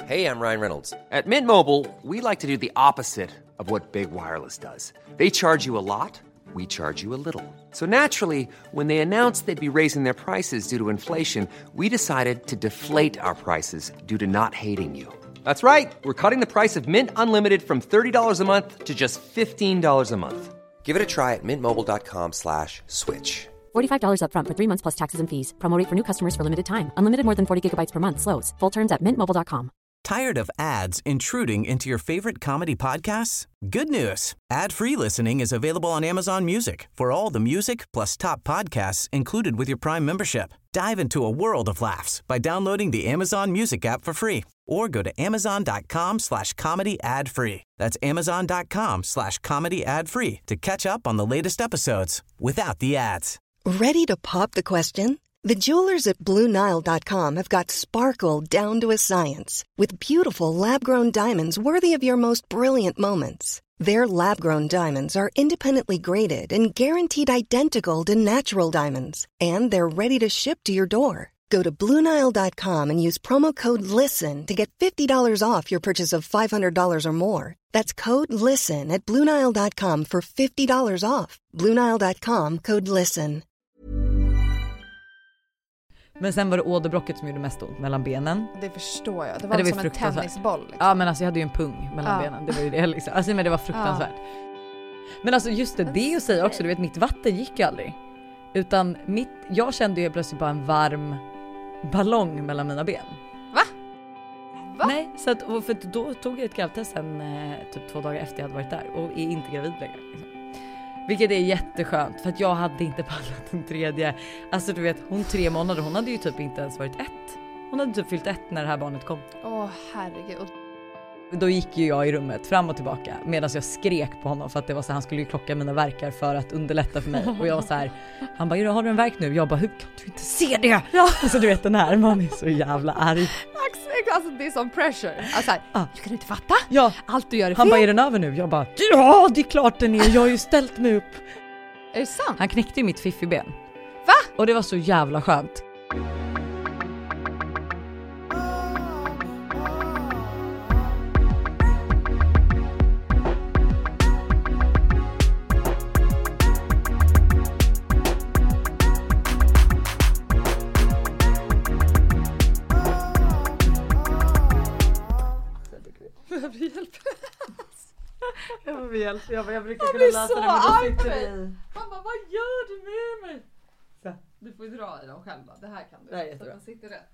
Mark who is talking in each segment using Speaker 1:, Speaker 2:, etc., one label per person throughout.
Speaker 1: Hey, I'm Ryan Reynolds. At Mint Mobile, we like to do the opposite of what Big Wireless does. They charge you a lot, we charge you a little. So naturally, when they announced they'd be raising their prices due to inflation, we decided to deflate our prices due to not hating you. That's right. We're cutting the price of Mint Unlimited from $30 a month to just $15 a month. Give it a try at mintmobile.com/switch.
Speaker 2: $45 up front for 3 months plus taxes and fees. Promo rate for new customers for limited time. Unlimited more than 40 gigabytes per month. Slows full terms at mintmobile.com.
Speaker 3: Tired of ads intruding into your favorite comedy podcasts? Good news. Ad-free listening is available on Amazon Music for all the music plus top podcasts included with your Prime membership. Dive into a world of laughs by downloading the Amazon Music app for free or go to amazon.com/comedy ad-free. That's amazon.com/comedy ad-free to catch up on the latest episodes without the ads.
Speaker 4: Ready to pop the question? The jewelers at BlueNile.com have got sparkle down to a science with beautiful lab-grown diamonds worthy of your most brilliant moments. Their lab-grown diamonds are independently graded and guaranteed identical to natural diamonds, and they're ready to ship to your door. Go to BlueNile.com and use promo code LISTEN to get $50 off your purchase of $500 or more. That's code LISTEN at BlueNile.com for $50 off. BlueNile.com, code LISTEN.
Speaker 5: Men sen var det åderbråcket som gjorde mest ont mellan benen.
Speaker 6: Det förstår jag. Det var som en tennisboll. Liksom.
Speaker 5: Ja, men alltså jag hade ju en pung mellan benen. Det var ju det liksom. Alltså men det var fruktansvärt. Men alltså just det att säga också, du vet mitt vatten gick ju aldrig. Utan jag kände ju plötsligt bara en varm ballong mellan mina ben.
Speaker 6: Va?
Speaker 5: Nej, så att, för då tog jag ett gravtest sen typ 2 dagar efter jag hade varit där och är inte gravid längre liksom. Vilket är jätteskönt för att jag hade inte pallat en tredje. Alltså du vet, hon 3 månader, hon hade ju typ inte ens varit 1. Hon hade typ fyllt 1 när det här barnet kom.
Speaker 6: Åh herregud.
Speaker 5: Då gick ju jag i rummet fram och tillbaka medan jag skrek på honom för att det var så han skulle ju klocka mina verkar för att underlätta för mig. Och jag var så här, han bara, har du en verk nu? Jag bara, hur kan du inte se det? Ja. Alltså du vet den här, man är så jävla arg.
Speaker 6: Alltså det är som pressure. Alltså här, du kan inte fatta?
Speaker 5: Ja.
Speaker 6: Allt du gör är fel.
Speaker 5: Han bara, är den över nu? Jag bara, ja det är klart den är, jag har ju ställt mig upp.
Speaker 6: Är det sant?
Speaker 5: Han knäckte ju mitt fiffiben.
Speaker 6: Va?
Speaker 5: Och det var så jävla skönt. Jag brukar kunna läsa det, men då sitter det.
Speaker 6: Han bara, vad gör du med mig? Så. Du får ju dra i dem själv. Det här kan du.
Speaker 5: Det här är jättebra.
Speaker 6: Den sitter rätt.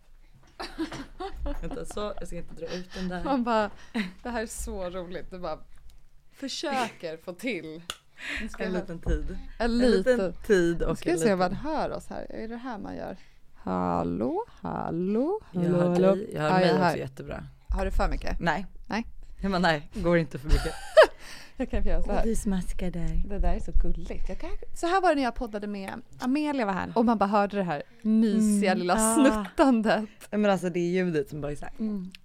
Speaker 5: Vänta, så jag ska inte dra ut den där.
Speaker 6: Man bara, det här är så roligt. Du bara försöker få till
Speaker 5: en liten tid.
Speaker 6: En liten
Speaker 5: tid. Och
Speaker 6: ska jag se om man hör oss här. Är det här man gör? Hallå?
Speaker 5: Jag hör dig. Jag hör mig också jättebra.
Speaker 6: Har du för mycket?
Speaker 5: Nej.
Speaker 6: Nej,
Speaker 5: går inte för mycket.
Speaker 6: Jag kan göra så här.
Speaker 5: Du smaskar där.
Speaker 6: Det där är så gulligt. Så här var det när jag poddade med Amelia var här. Och man bara hörde det här mysiga lilla snuttandet.
Speaker 5: Men alltså det är ljudet som bara är så här.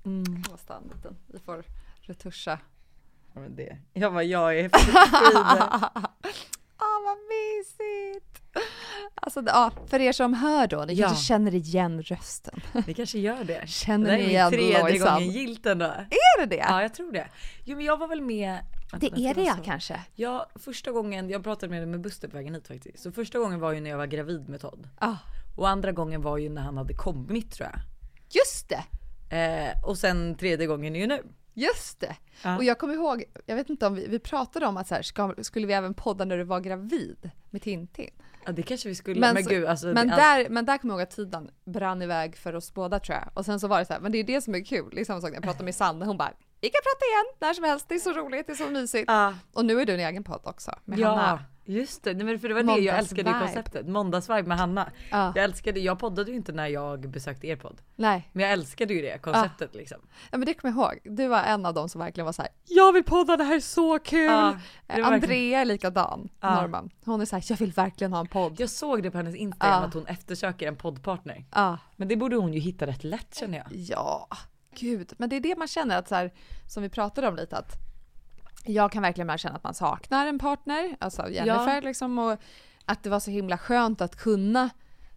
Speaker 6: Vi får retuscha.
Speaker 5: Ja, men det. Jag är för
Speaker 6: vad mysigt. Alltså, för er som hör då, ni kanske känner igen rösten.
Speaker 5: Ni kanske gör det.
Speaker 6: Känner ni igen
Speaker 5: Lojsan? Det är 3:e gången gillt ändå.
Speaker 6: Är det det?
Speaker 5: Ja, jag tror det. Jo, men jag var väl med.
Speaker 6: Det är det kanske.
Speaker 5: Ja, första gången, jag pratade med Buster på vägen hit faktiskt. Så första gången var ju när jag var gravid med Todd. Och andra gången var ju när han hade kommit, tror jag.
Speaker 6: Just det.
Speaker 5: Och sen 3:e gången är ju nu.
Speaker 6: Just det. Och jag kommer ihåg, jag vet inte om vi pratade om att så här, skulle vi även podda när du var gravid med Tintin.
Speaker 5: Ja, det kanske vi skulle. Men gud, alltså,
Speaker 6: men där kommer jag ihåg att tiden brann iväg för oss båda, tror jag. Och sen så var det så här, men det är det som är kul. Det är samma sak när jag pratade med Sanne, hon bara, vi kan prata igen när som helst, det är så roligt, det är så mysigt. Och nu är du en egen podd också med Hanna.
Speaker 5: Just det, men för det var det jag älskade i konceptet. Måndagsvibe med Hanna. Jag poddade ju inte när jag besökte er podd.
Speaker 6: Nej.
Speaker 5: Men jag älskade ju det konceptet liksom.
Speaker 6: Ja, men det kommer jag ihåg. Du var en av dem som verkligen var så här, jag vill podda, det här är så kul. Andrea är likadan, Norman. Hon är så här, jag vill verkligen ha en podd.
Speaker 5: Jag såg det på hennes Instagram att hon eftersöker en poddpartner. Men det borde hon ju hitta rätt lätt, känner jag.
Speaker 6: Ja, gud. Men det är det man känner att så här, som vi pratade om lite, att jag kan verkligen känna att man saknar en partner, alltså Jennifer liksom, och att det var så himla skönt att kunna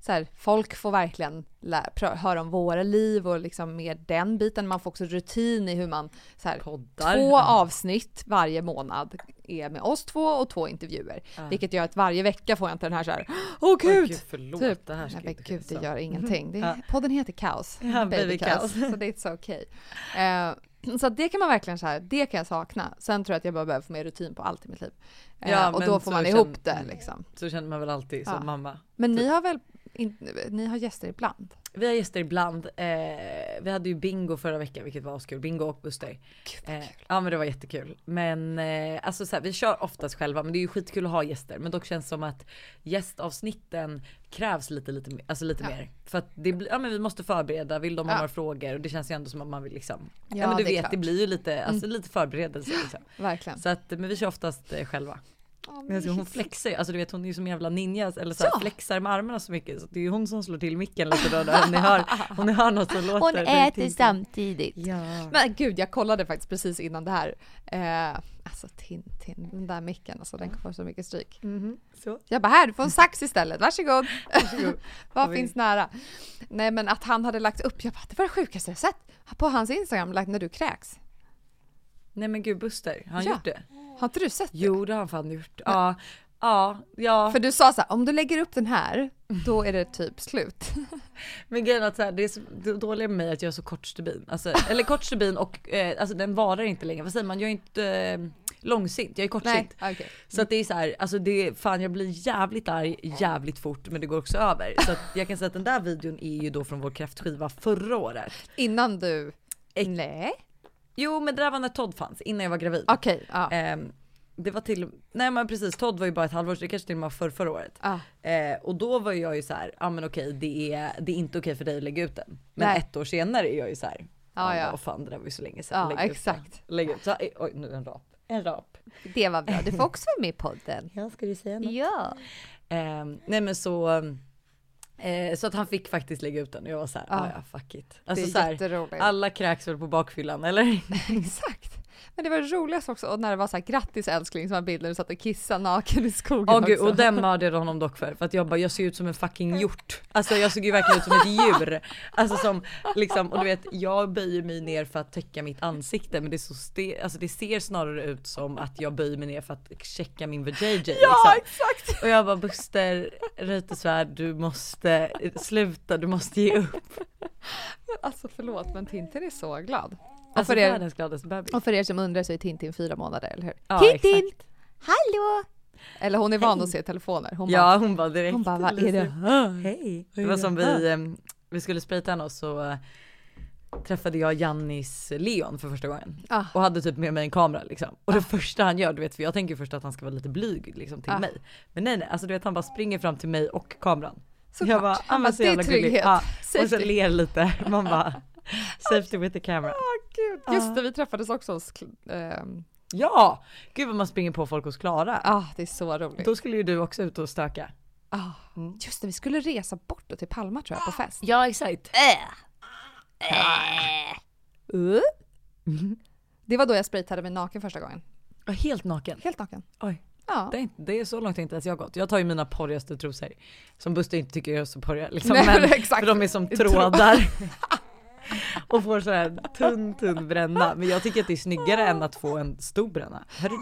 Speaker 6: så här, folk får verkligen höra om våra liv och liksom med den biten. Man får också rutin i hur man så här,
Speaker 5: poddar.
Speaker 6: 2 avsnitt varje månad är med oss 2 och 2 intervjuer. Vilket gör att varje vecka får jag inte den här så här, gud,
Speaker 5: förlåt,
Speaker 6: typ,
Speaker 5: det här ska
Speaker 6: nej,
Speaker 5: inte
Speaker 6: gud, det
Speaker 5: ske så.
Speaker 6: gör ingenting. Podden heter Kaos.
Speaker 5: Baby Kaos.
Speaker 6: Så det är så okej. Så det kan man verkligen så här, det kan jag sakna. Sen tror jag att jag bara behöver få mer rutin på allt i mitt liv. Och då får man ihop det liksom.
Speaker 5: Så känner man väl alltid som mamma.
Speaker 6: Men ni har väl ni har gäster ibland?
Speaker 5: Vi har gäster ibland. Vi hade ju bingo förra veckan, vilket var kul. Bingo och Buster. Ja, men det var jättekul. Men alltså så här, vi kör oftast själva, men det är ju skitkul att ha gäster. Men dock känns det som att gästavsnitten krävs lite mer. För att det blir, men vi måste förbereda, vill de ha några frågor, och det känns ju ändå som att man vill liksom. Ja, men du vet, klart. Det blir ju lite, alltså lite förberedelse liksom.
Speaker 6: Verkligen.
Speaker 5: Så att, men vi kör oftast själva. Alltså hon flexar, alltså du vet, hon är ju som jävla ninja eller så här, flexar med armarna så mycket, så det är ju hon som slår till micken lite då hon hör något som låter.
Speaker 6: Hon äter samtidigt.
Speaker 5: Ja.
Speaker 6: Men gud, jag kollade faktiskt precis innan det här. Alltså Tintin, den där micken, alltså den får så mycket stryk.
Speaker 5: Så.
Speaker 6: Jag bara, här, du får en sax istället, varsågod. Vad finns nära? Nej, men att han hade lagt upp, jag bara, det var det sjukaste jag sett. På hans Instagram lagt när du kräks.
Speaker 5: Nej men gud, Buster, har han gjort det?
Speaker 6: Har inte du sett det?
Speaker 5: Jo, det har han fan gjort. Ja.
Speaker 6: För du sa så här, om du lägger upp den här, då är det typ slut.
Speaker 5: Men grejen är att så här, det är så dåligt med mig att jag är så kort stubin. Alltså, eller kort stubin och alltså den varar inte längre. Vad säger man? Jag är inte långsint, jag är kortsint.
Speaker 6: Nej, okay.
Speaker 5: Så att det är så här, alltså det, fan jag blir jävligt arg jävligt fort, men det går också över. Så att jag kan säga att den där videon är ju då från vår kräftskiva förra året.
Speaker 6: Innan du... Nej.
Speaker 5: Jo, men det där var när Todd fanns, innan jag var gravid.
Speaker 6: Okej, ja.
Speaker 5: Det var nej men precis, Todd var ju bara ett halvår, så det kanske till och med var förra året. Och då var jag ju så här, ja men okej, det är inte okej för dig att lägga ut den. Men ett år senare är jag ju så här, vad fan, det där var ju så länge sedan.
Speaker 6: Ja, exakt.
Speaker 5: Lägg ut. Så, oj, nu en rap.
Speaker 6: Det var bra, du får också vara med i podden.
Speaker 5: Ja, ska du säga något?
Speaker 6: Ja.
Speaker 5: Nej men så att han fick faktiskt lägga ut den, och jag var så här, ja fuck it. Alltså,
Speaker 6: det är
Speaker 5: så här,
Speaker 6: jätteroligt.
Speaker 5: alla kräks väl på bakfyllan, eller?
Speaker 6: Exakt. Men det var roligast också, och när det var så här, grattis älskling, som var bilden, du satt och kissade naken i skogen
Speaker 5: Gud,
Speaker 6: också.
Speaker 5: och den mördade honom dock för att jag ser ut som en fucking hjort. Alltså jag såg ju verkligen ut som ett djur. Alltså som liksom, och du vet, jag böjer mig ner för att täcka mitt ansikte, men det är så alltså det ser snarare ut som att jag böjer mig ner för att checka min vajayjay.
Speaker 6: Ja,
Speaker 5: liksom. Exakt. Och jag bara, Buster Reuterswärd, du måste sluta, du måste ge upp.
Speaker 6: Alltså förlåt, men Tintin är så glad.
Speaker 5: Alltså världens gladaste bebis.
Speaker 6: Och för er som undrar så är Tintin 4 månader, eller hur?
Speaker 5: Ja,
Speaker 6: Tintin!
Speaker 5: exakt.
Speaker 6: Hallå! Eller hon är van att se telefoner.
Speaker 5: Hon bara direkt.
Speaker 6: Hon bara, vad är det?
Speaker 5: Hej. Det var som vi skulle spraytanna oss, så träffade jag Jannis Leon för första gången. Och hade typ med mig en kamera liksom. Och det första han gör, du vet, för jag tänker först att han ska vara lite blyg liksom till mig. Men nej, alltså du vet, han bara springer fram till mig och kameran.
Speaker 6: Så
Speaker 5: jag bara,
Speaker 6: han bara, det är trygghet.
Speaker 5: Och så ler lite. Man bara, safety with the camera.
Speaker 6: Gud. Just det, vi träffades också hos...
Speaker 5: Ja, gud vad man springer på folk hos Klara.
Speaker 6: Det är så roligt.
Speaker 5: Då skulle ju du också ut och stöka.
Speaker 6: Just det, vi skulle resa bort till Palma tror jag, på fest.
Speaker 5: Ja, exakt.
Speaker 6: Det var då jag spraytade mig naken första gången.
Speaker 5: Helt naken?
Speaker 6: Helt naken.
Speaker 5: Oj.
Speaker 6: Ja.
Speaker 5: Det är så långt inte ens jag gått. Jag tar ju mina porrigaste trosor, som Buster inte tycker är så porriga liksom.
Speaker 6: Nej,
Speaker 5: men
Speaker 6: exakt.
Speaker 5: för de är som trådar. Och får så här tunn bränna. Men jag tycker att det är snyggare än att få en stor bränna.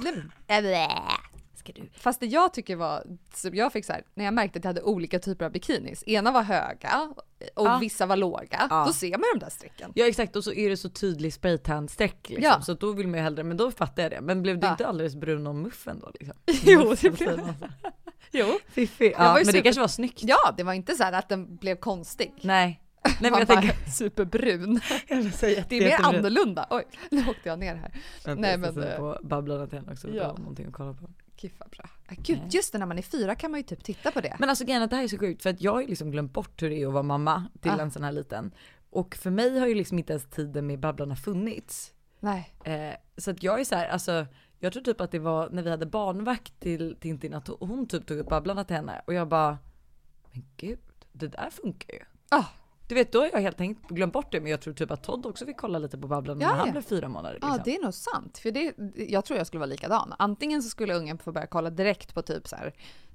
Speaker 5: Ska du?
Speaker 6: Fast det jag tycker var, så jag fick så här, när jag märkte att jag hade olika typer av bikinis. Ena var höga och vissa var låga. Då ser man de där strecken.
Speaker 5: Ja exakt, och så är det så tydlig spraytan-streck liksom. Så då vill man ju hellre, men då fattar jag det. Men blev det inte alldeles brun om muffen då liksom?
Speaker 6: Jo, det blev Jo.
Speaker 5: Fiffi. Ja, men det kanske var snyggt.
Speaker 6: Ja, det var inte så här att den blev konstig.
Speaker 5: Nej, men jag
Speaker 6: tänker superbrun. Det är mer annorlunda. Oj, nu åkte jag ner här.
Speaker 5: Nej, men på Babblarna till också. Ja. Någonting att kolla på.
Speaker 6: Kiffa bra. Gud, just det, när man är 4 kan man ju typ titta på det.
Speaker 5: Men alltså grejen, det här är så sjukt, för att jag har ju liksom glömt bort hur det är att vara mamma till en sån här liten. Och för mig har ju liksom inte ens tiden med Babblarna funnits.
Speaker 6: Nej.
Speaker 5: Så att jag är så här, alltså jag tror typ att det var när vi hade barnvakt till Tintin att hon typ tog upp Babblarna till henne. Och jag bara, men gud, det där funkar ju. Du vet, då har jag helt enkelt glömt bort det, men jag tror typ att Todd också fick kolla lite på Babblarna när han blev 4 månader. Liksom.
Speaker 6: Ja, det är nog sant. För jag tror jag skulle vara likadan. Antingen så skulle ungen få börja kolla direkt på typ så här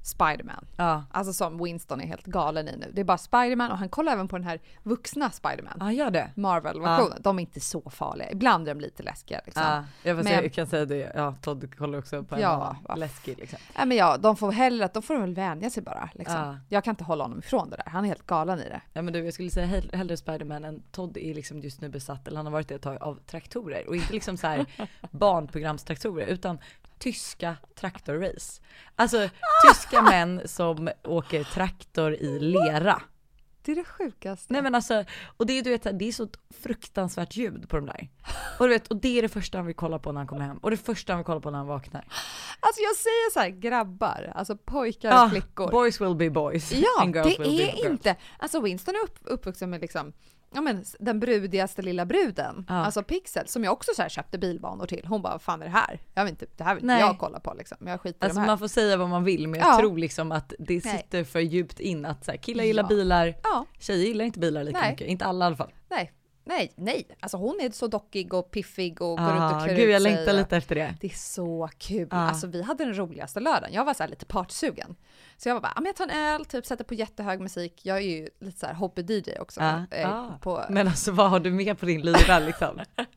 Speaker 6: Spider-Man.
Speaker 5: Ja.
Speaker 6: Alltså som Winston är helt galen i nu. Det är bara Spider-Man och han kollar även på den här vuxna Spider-Man.
Speaker 5: Ja, gör det.
Speaker 6: Marvel-versionen. Ja. De är inte så farliga. Ibland är de lite läskiga liksom.
Speaker 5: Ja, jag kan säga det. Ja, Todd kollar också på en läskig liksom.
Speaker 6: Ja, men de får väl vänja sig bara liksom. Ja. Jag kan inte hålla honom ifrån det där. Han är helt galen i det.
Speaker 5: Ja, men du, jag skulle säga hellre Spider-Man än Todd är liksom just nu besatt, eller han har varit det ett tag, av traktorer. Och inte liksom så här barnprogramstraktorer, utan tyska traktorrace. Alltså tyska män som åker traktor i lera.
Speaker 6: Det är det sjukaste.
Speaker 5: Nej men alltså, och det är, du vet, det är så fruktansvärt ljud på de där. Och du vet, och det är det första han vill kolla på när han kommer hem. Och det första han vill kolla på när han vaknar.
Speaker 6: Alltså jag säger så här, grabbar, alltså pojkar och flickor.
Speaker 5: Boys will be boys.
Speaker 6: Ja,
Speaker 5: and girls
Speaker 6: det
Speaker 5: will be
Speaker 6: är
Speaker 5: girls.
Speaker 6: inte. Alltså Winston är uppvuxen med liksom, ja men den brudigaste lilla bruden. Alltså Pixel, som jag också så här köpte bilbanor till. Hon bara, vad fan är det här? Jag vet inte, det här vill inte jag kolla på liksom. Jag skiter
Speaker 5: alltså
Speaker 6: i de här.
Speaker 5: Man får säga vad man vill, men jag tror liksom att det sitter för djupt in att så här, killar gillar bilar, tjejer gillar inte bilar lika mycket. Inte alla i alla fall.
Speaker 6: Nej. Alltså hon är så dockig och piffig och går ut och klär ut
Speaker 5: sig. Jag
Speaker 6: sig.
Speaker 5: längtar lite efter det.
Speaker 6: Det är så kul. Alltså vi hade den roligaste lördagen. Jag var så här lite partsugen. Så jag var bara, jag tar en öl, typ sätter på jättehög musik. Jag är ju lite så här hobby-DJ också.
Speaker 5: Men alltså vad har du med på din lyra liksom?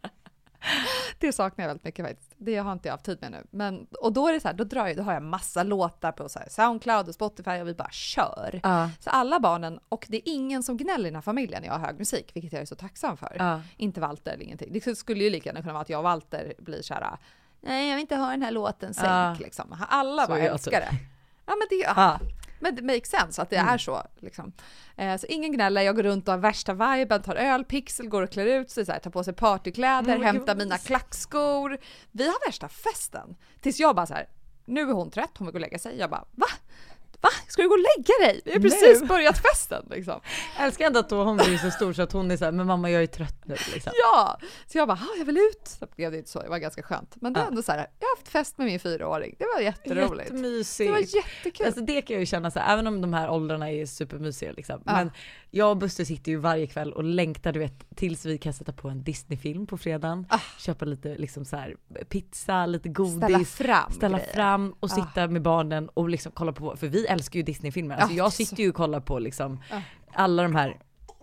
Speaker 6: Det saknar jag väldigt mycket faktiskt. Det har inte jag haft tid med nu. Men, och då är det så här, då har jag massa låtar på så här Soundcloud och Spotify och vi bara kör. Så alla barnen, och det är ingen som gnäller i den här familjen när jag har hög musik, vilket jag är så tacksam för. Inte Walter eller ingenting. Det skulle ju lika gärna kunna vara att jag och Walter blir så här, nej jag vill inte ha den här låten, sänk liksom. Alla bara älskar det. Ja men det men det makes sense att det är så liksom. Så ingen gnäller, jag går runt och har värsta viben, tar öl, Pixel går och klär ut sig så här, tar på sig partykläder, hämtar mina klackskor. Vi har värsta festen. Tills jag bara så här, nu är hon trött, hon vill gå och lägga sig. Jag bara, va? Ska du gå och lägga dig? Vi har precis börjat festen liksom.
Speaker 5: Jag älskar ändå att hon blir så stor så att hon är så här, men mamma jag är trött nu liksom.
Speaker 6: Ja, så jag bara, jag vill ut. Så blev det inte så, det var ganska skönt. Men det är ändå så här, jag har haft fest med min 4-åring. Det var jätteroligt.
Speaker 5: Jättemysigt.
Speaker 6: Det var jättekul.
Speaker 5: Alltså det kan jag ju känna så här, även om de här åldrarna är supermysiga liksom. Men jag och Buster sitter ju varje kväll och längtar, du vet, tills vi kan sätta på en Disney-film på fredagen. Köpa lite liksom så här pizza, lite godis. Ställa fram och sitta med barnen och liksom kolla på, för vi älskar ju Disney-filmer. Alltså jag sitter ju och kollar på liksom alla de här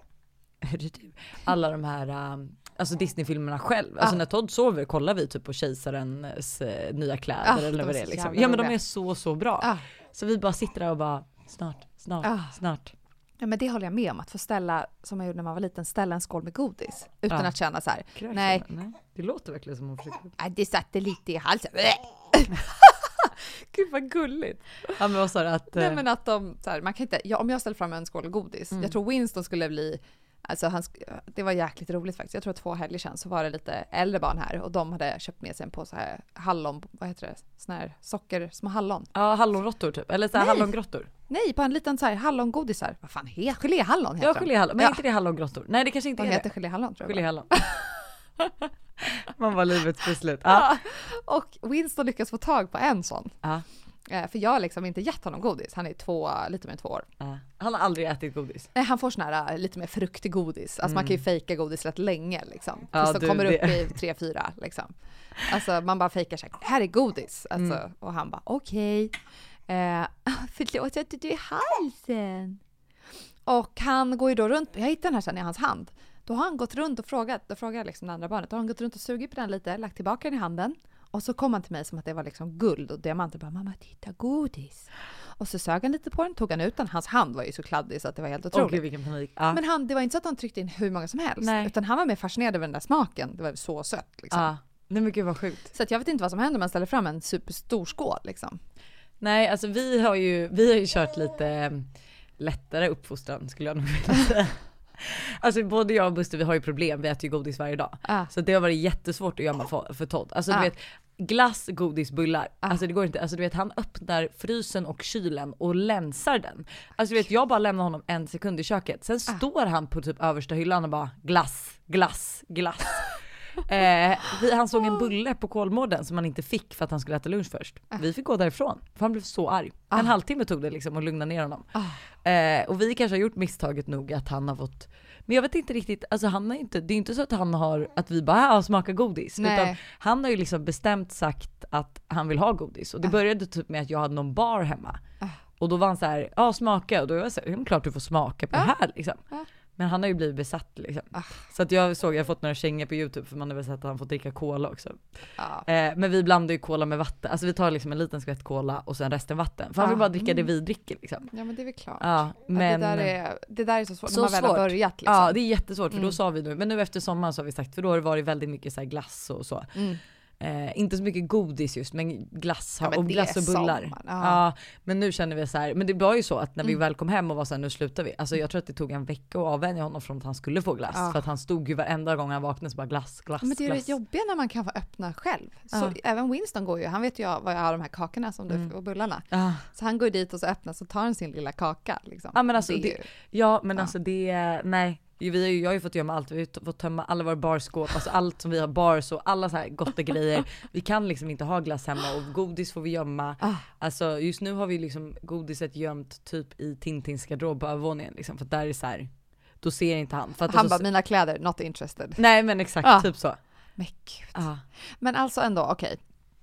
Speaker 5: alltså Disney-filmerna själv. Alltså när Todd sover kollar vi typ på Kejsarens nya kläder eller vad det är liksom. Ja men de är så bra. Så vi bara sitter där och bara snart.
Speaker 6: Ja men det håller jag med om, att få ställa, som jag gjorde när man var liten, ställa en skål med godis utan att känna så här. Nej.
Speaker 5: Det låter verkligen som hon försöker.
Speaker 6: Det satte lite i halsen. Gud vad gulligt.
Speaker 5: Ja men vad sa du att
Speaker 6: nej men att de så här, man kan inte, om jag ställer fram en skål godis, jag tror Winston skulle bli, alltså det var jäkligt roligt faktiskt. Jag tror att 2 helger sedan så var det lite äldre barn här och de hade köpt med sig en på så här hallon, vad heter det, såna här socker, små hallon. Ja,
Speaker 5: hallonrottor typ, eller så här hallongrottor.
Speaker 6: Nej, på en liten så här hallongodisar. Vad fan heter geléhallon heter.
Speaker 5: Ja, geléhallon, men inte det hallongrottor. Nej, det kanske inte
Speaker 6: heter geléhallon tror jag.
Speaker 5: Geléhallon. Man var livets beslut.
Speaker 6: Och Winston lyckas få tag på en sån. För jag har liksom inte gett honom godis. Han är lite mer än 2 år.
Speaker 5: Han har aldrig ätit godis.
Speaker 6: Nej, han får sån här lite mer fruktig godis. Alltså man kan ju fejka godis rätt länge liksom. Tills de kommer upp i 3-4 liksom. Alltså man bara fejkar sig. Här är godis. Alltså, och han bara okej. Förlåt att du är i halsen. Och han går ju då runt. Jag hittade den här sen i hans hand. Då har han gått runt och frågat. Då frågar jag liksom det andra barnet. Då har han gått runt och sugit på den lite. Lagt tillbaka den i handen. Och så kom han till mig som att det var liksom guld och diamanter. Bara, mamma, titta, godis. Och så sög han lite på den, tog han ut den. Hans hand var ju så kladdig så att det var helt otroligt.
Speaker 5: Gud, vilken panik.
Speaker 6: Men det var inte så att han tryckte in hur många som helst. Nej. Utan han var mer fascinerad över den där smaken. Det var så sött liksom.
Speaker 5: Nej men gud vad sjukt.
Speaker 6: Så att jag vet inte vad som händer om man ställer fram en superstor skål liksom.
Speaker 5: Nej, alltså vi har ju kört lite lättare uppfostran skulle jag nog vilja säga. Alltså både jag och Buster, vi har ju problem, vi äter ju godis varje dag. Så det har varit jättesvårt att gömma för Todd. Alltså du vet, glass, godis, bullar. Alltså det går inte, alltså du vet, han öppnar frysen och kylen och länsar den. Alltså du vet, jag bara lämnar honom 1 sekund i köket. Sen står han på typ översta hyllan och bara glass. Han såg en bulle på Kolmården som han inte fick för att han skulle äta lunch först. Vi fick gå därifrån för han blev så arg. En halvtimme tog det liksom att lugna ner honom. Och vi kanske har gjort misstaget nog att han har fått, men jag vet inte riktigt, alltså han har inte, det är inte så att han har, att vi bara smakar godis. Utan han har ju liksom bestämt sagt att han vill ha godis. Och det började typ med att jag hade någon bar hemma. Och då var han så här, ja smaka. Och då var jag så här, klart du får smaka på det här liksom. Men han har ju blivit besatt liksom. Så att jag har fått några kängor på YouTube för man har väl sett att han får dricka cola också. Men vi blandar ju cola med vatten. Alltså vi tar liksom en liten skvätt cola och sen resten vatten. För han vill bara dricka det vi dricker liksom.
Speaker 6: Ja men det är väl klart.
Speaker 5: Men
Speaker 6: det där är så svårt när man väl har börjat liksom.
Speaker 5: Ja det är jättesvårt för då sa vi nu. Men nu efter sommaren så har vi sagt, för då har det varit väldigt mycket så här glass och så. Inte så mycket godis just, men glass och glass och bullar. Men nu känner vi så här, men det var ju så att när vi väl kom hem och var så här, nu slutar vi. Alltså jag tror att det tog en vecka att avvänja honom från att han skulle få glass. För att han stod ju varenda gång han vaknade så bara glass. Men
Speaker 6: det är det jobbiga när man kan få öppna själv. Så även Winston går ju, han vet ju vad jag har de här kakorna som du och bullarna. Så han går dit och så öppnar så tar han sin lilla kaka liksom.
Speaker 5: Ja men alltså alltså det, nej. Jag har ju fått gömma allt, vi har fått tömma alla våra barskåp, alltså allt som vi har bars och alla så här gotta grejer. Vi kan liksom inte ha glass hemma och godis får vi gömma. Alltså just nu har vi liksom godiset gömt typ i Tintins garderob på övervåningen liksom, för där är så här, då ser inte han. För att
Speaker 6: han bara, mina kläder, not interested.
Speaker 5: Nej men exakt, typ så.
Speaker 6: Men gud. Men alltså ändå, okej.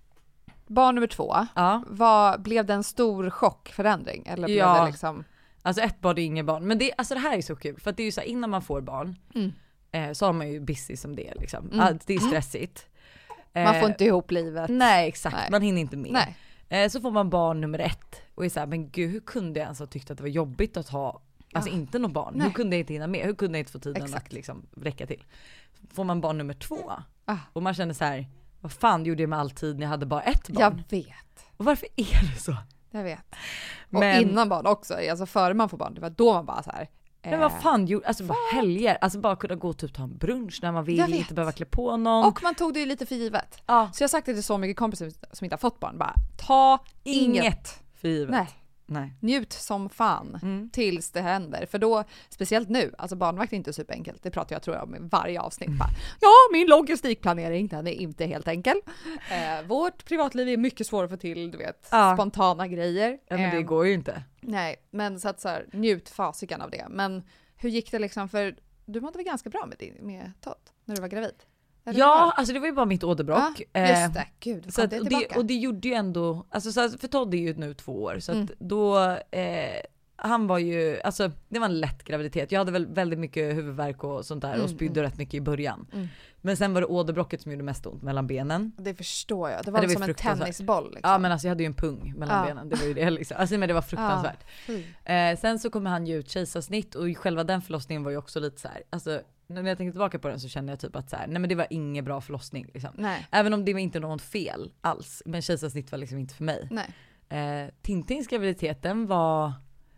Speaker 6: Barn nummer 2, blev det en stor chockförändring? Eller blev det liksom...
Speaker 5: Alltså ett barn är inget barn. Men det här är så kul. För att det är ju så här, innan man får barn så har man ju busy som det liksom. Det är stressigt.
Speaker 6: Man får inte ihop livet.
Speaker 5: Nej exakt, man hinner inte med. Så får man barn nummer 1 och är så här, men gud hur kunde jag ens ha tyckt att det var jobbigt att ha alltså inte någon barn. Hur kunde jag inte hinna med? Hur kunde jag inte få tiden att liksom räcka till? Får man barn nummer 2 och man känner så här, vad fan gjorde jag med all tid när jag hade bara ett barn?
Speaker 6: Jag vet.
Speaker 5: Och varför är det så?
Speaker 6: Jag vet. Och innan barn också, alltså före man får barn, det var då man bara så här.
Speaker 5: Men vad fan gjorde, alltså bara helger, alltså bara kunna gå och typ ta en brunch när man vill, inte behöva klä på någon.
Speaker 6: Och man tog det ju lite för givet. Så jag har sagt det till så mycket kompisar som inte har fått barn, bara ta inget
Speaker 5: för givet.
Speaker 6: Nej. Njut som fan tills det händer. För då, speciellt nu, alltså barnvakt är inte superenkelt. Det pratar jag tror jag om i varje avsnitt. Bara, min logistikplanering, den är inte helt enkel. Vårt privatliv är mycket svårt att få till, du vet, spontana grejer.
Speaker 5: Ja, men det går ju inte.
Speaker 6: Nej, men så att så här, njut fasikan av det. Men hur gick det liksom, för du mådde väl ganska bra med Todd när du var gravid?
Speaker 5: Alltså det var ju bara mitt åderbråck.
Speaker 6: Just det, gud.
Speaker 5: Så och det gjorde ju ändå, alltså så för Todd är ju nu 2 år, så att då han var ju, alltså det var en lätt graviditet. Jag hade väl väldigt mycket huvudvärk och sånt där och spydde rätt mycket i början. Men sen var det åderbråcket som gjorde mest ont mellan benen.
Speaker 6: Det förstår jag. Det var som en tennisboll liksom.
Speaker 5: Ja men alltså jag hade ju en pung mellan benen. Det var ju det liksom. Alltså men det var fruktansvärt. Sen så kommer han ju ut kejsarsnitt och själva den förlossningen var ju också lite så här, alltså när jag tänker tillbaka på den så känner jag typ att så här, nej men det var ingen bra förlossning liksom. Även om det var inte något fel alls, men kejsarsnitt var liksom inte för mig. Tintins graviditeten var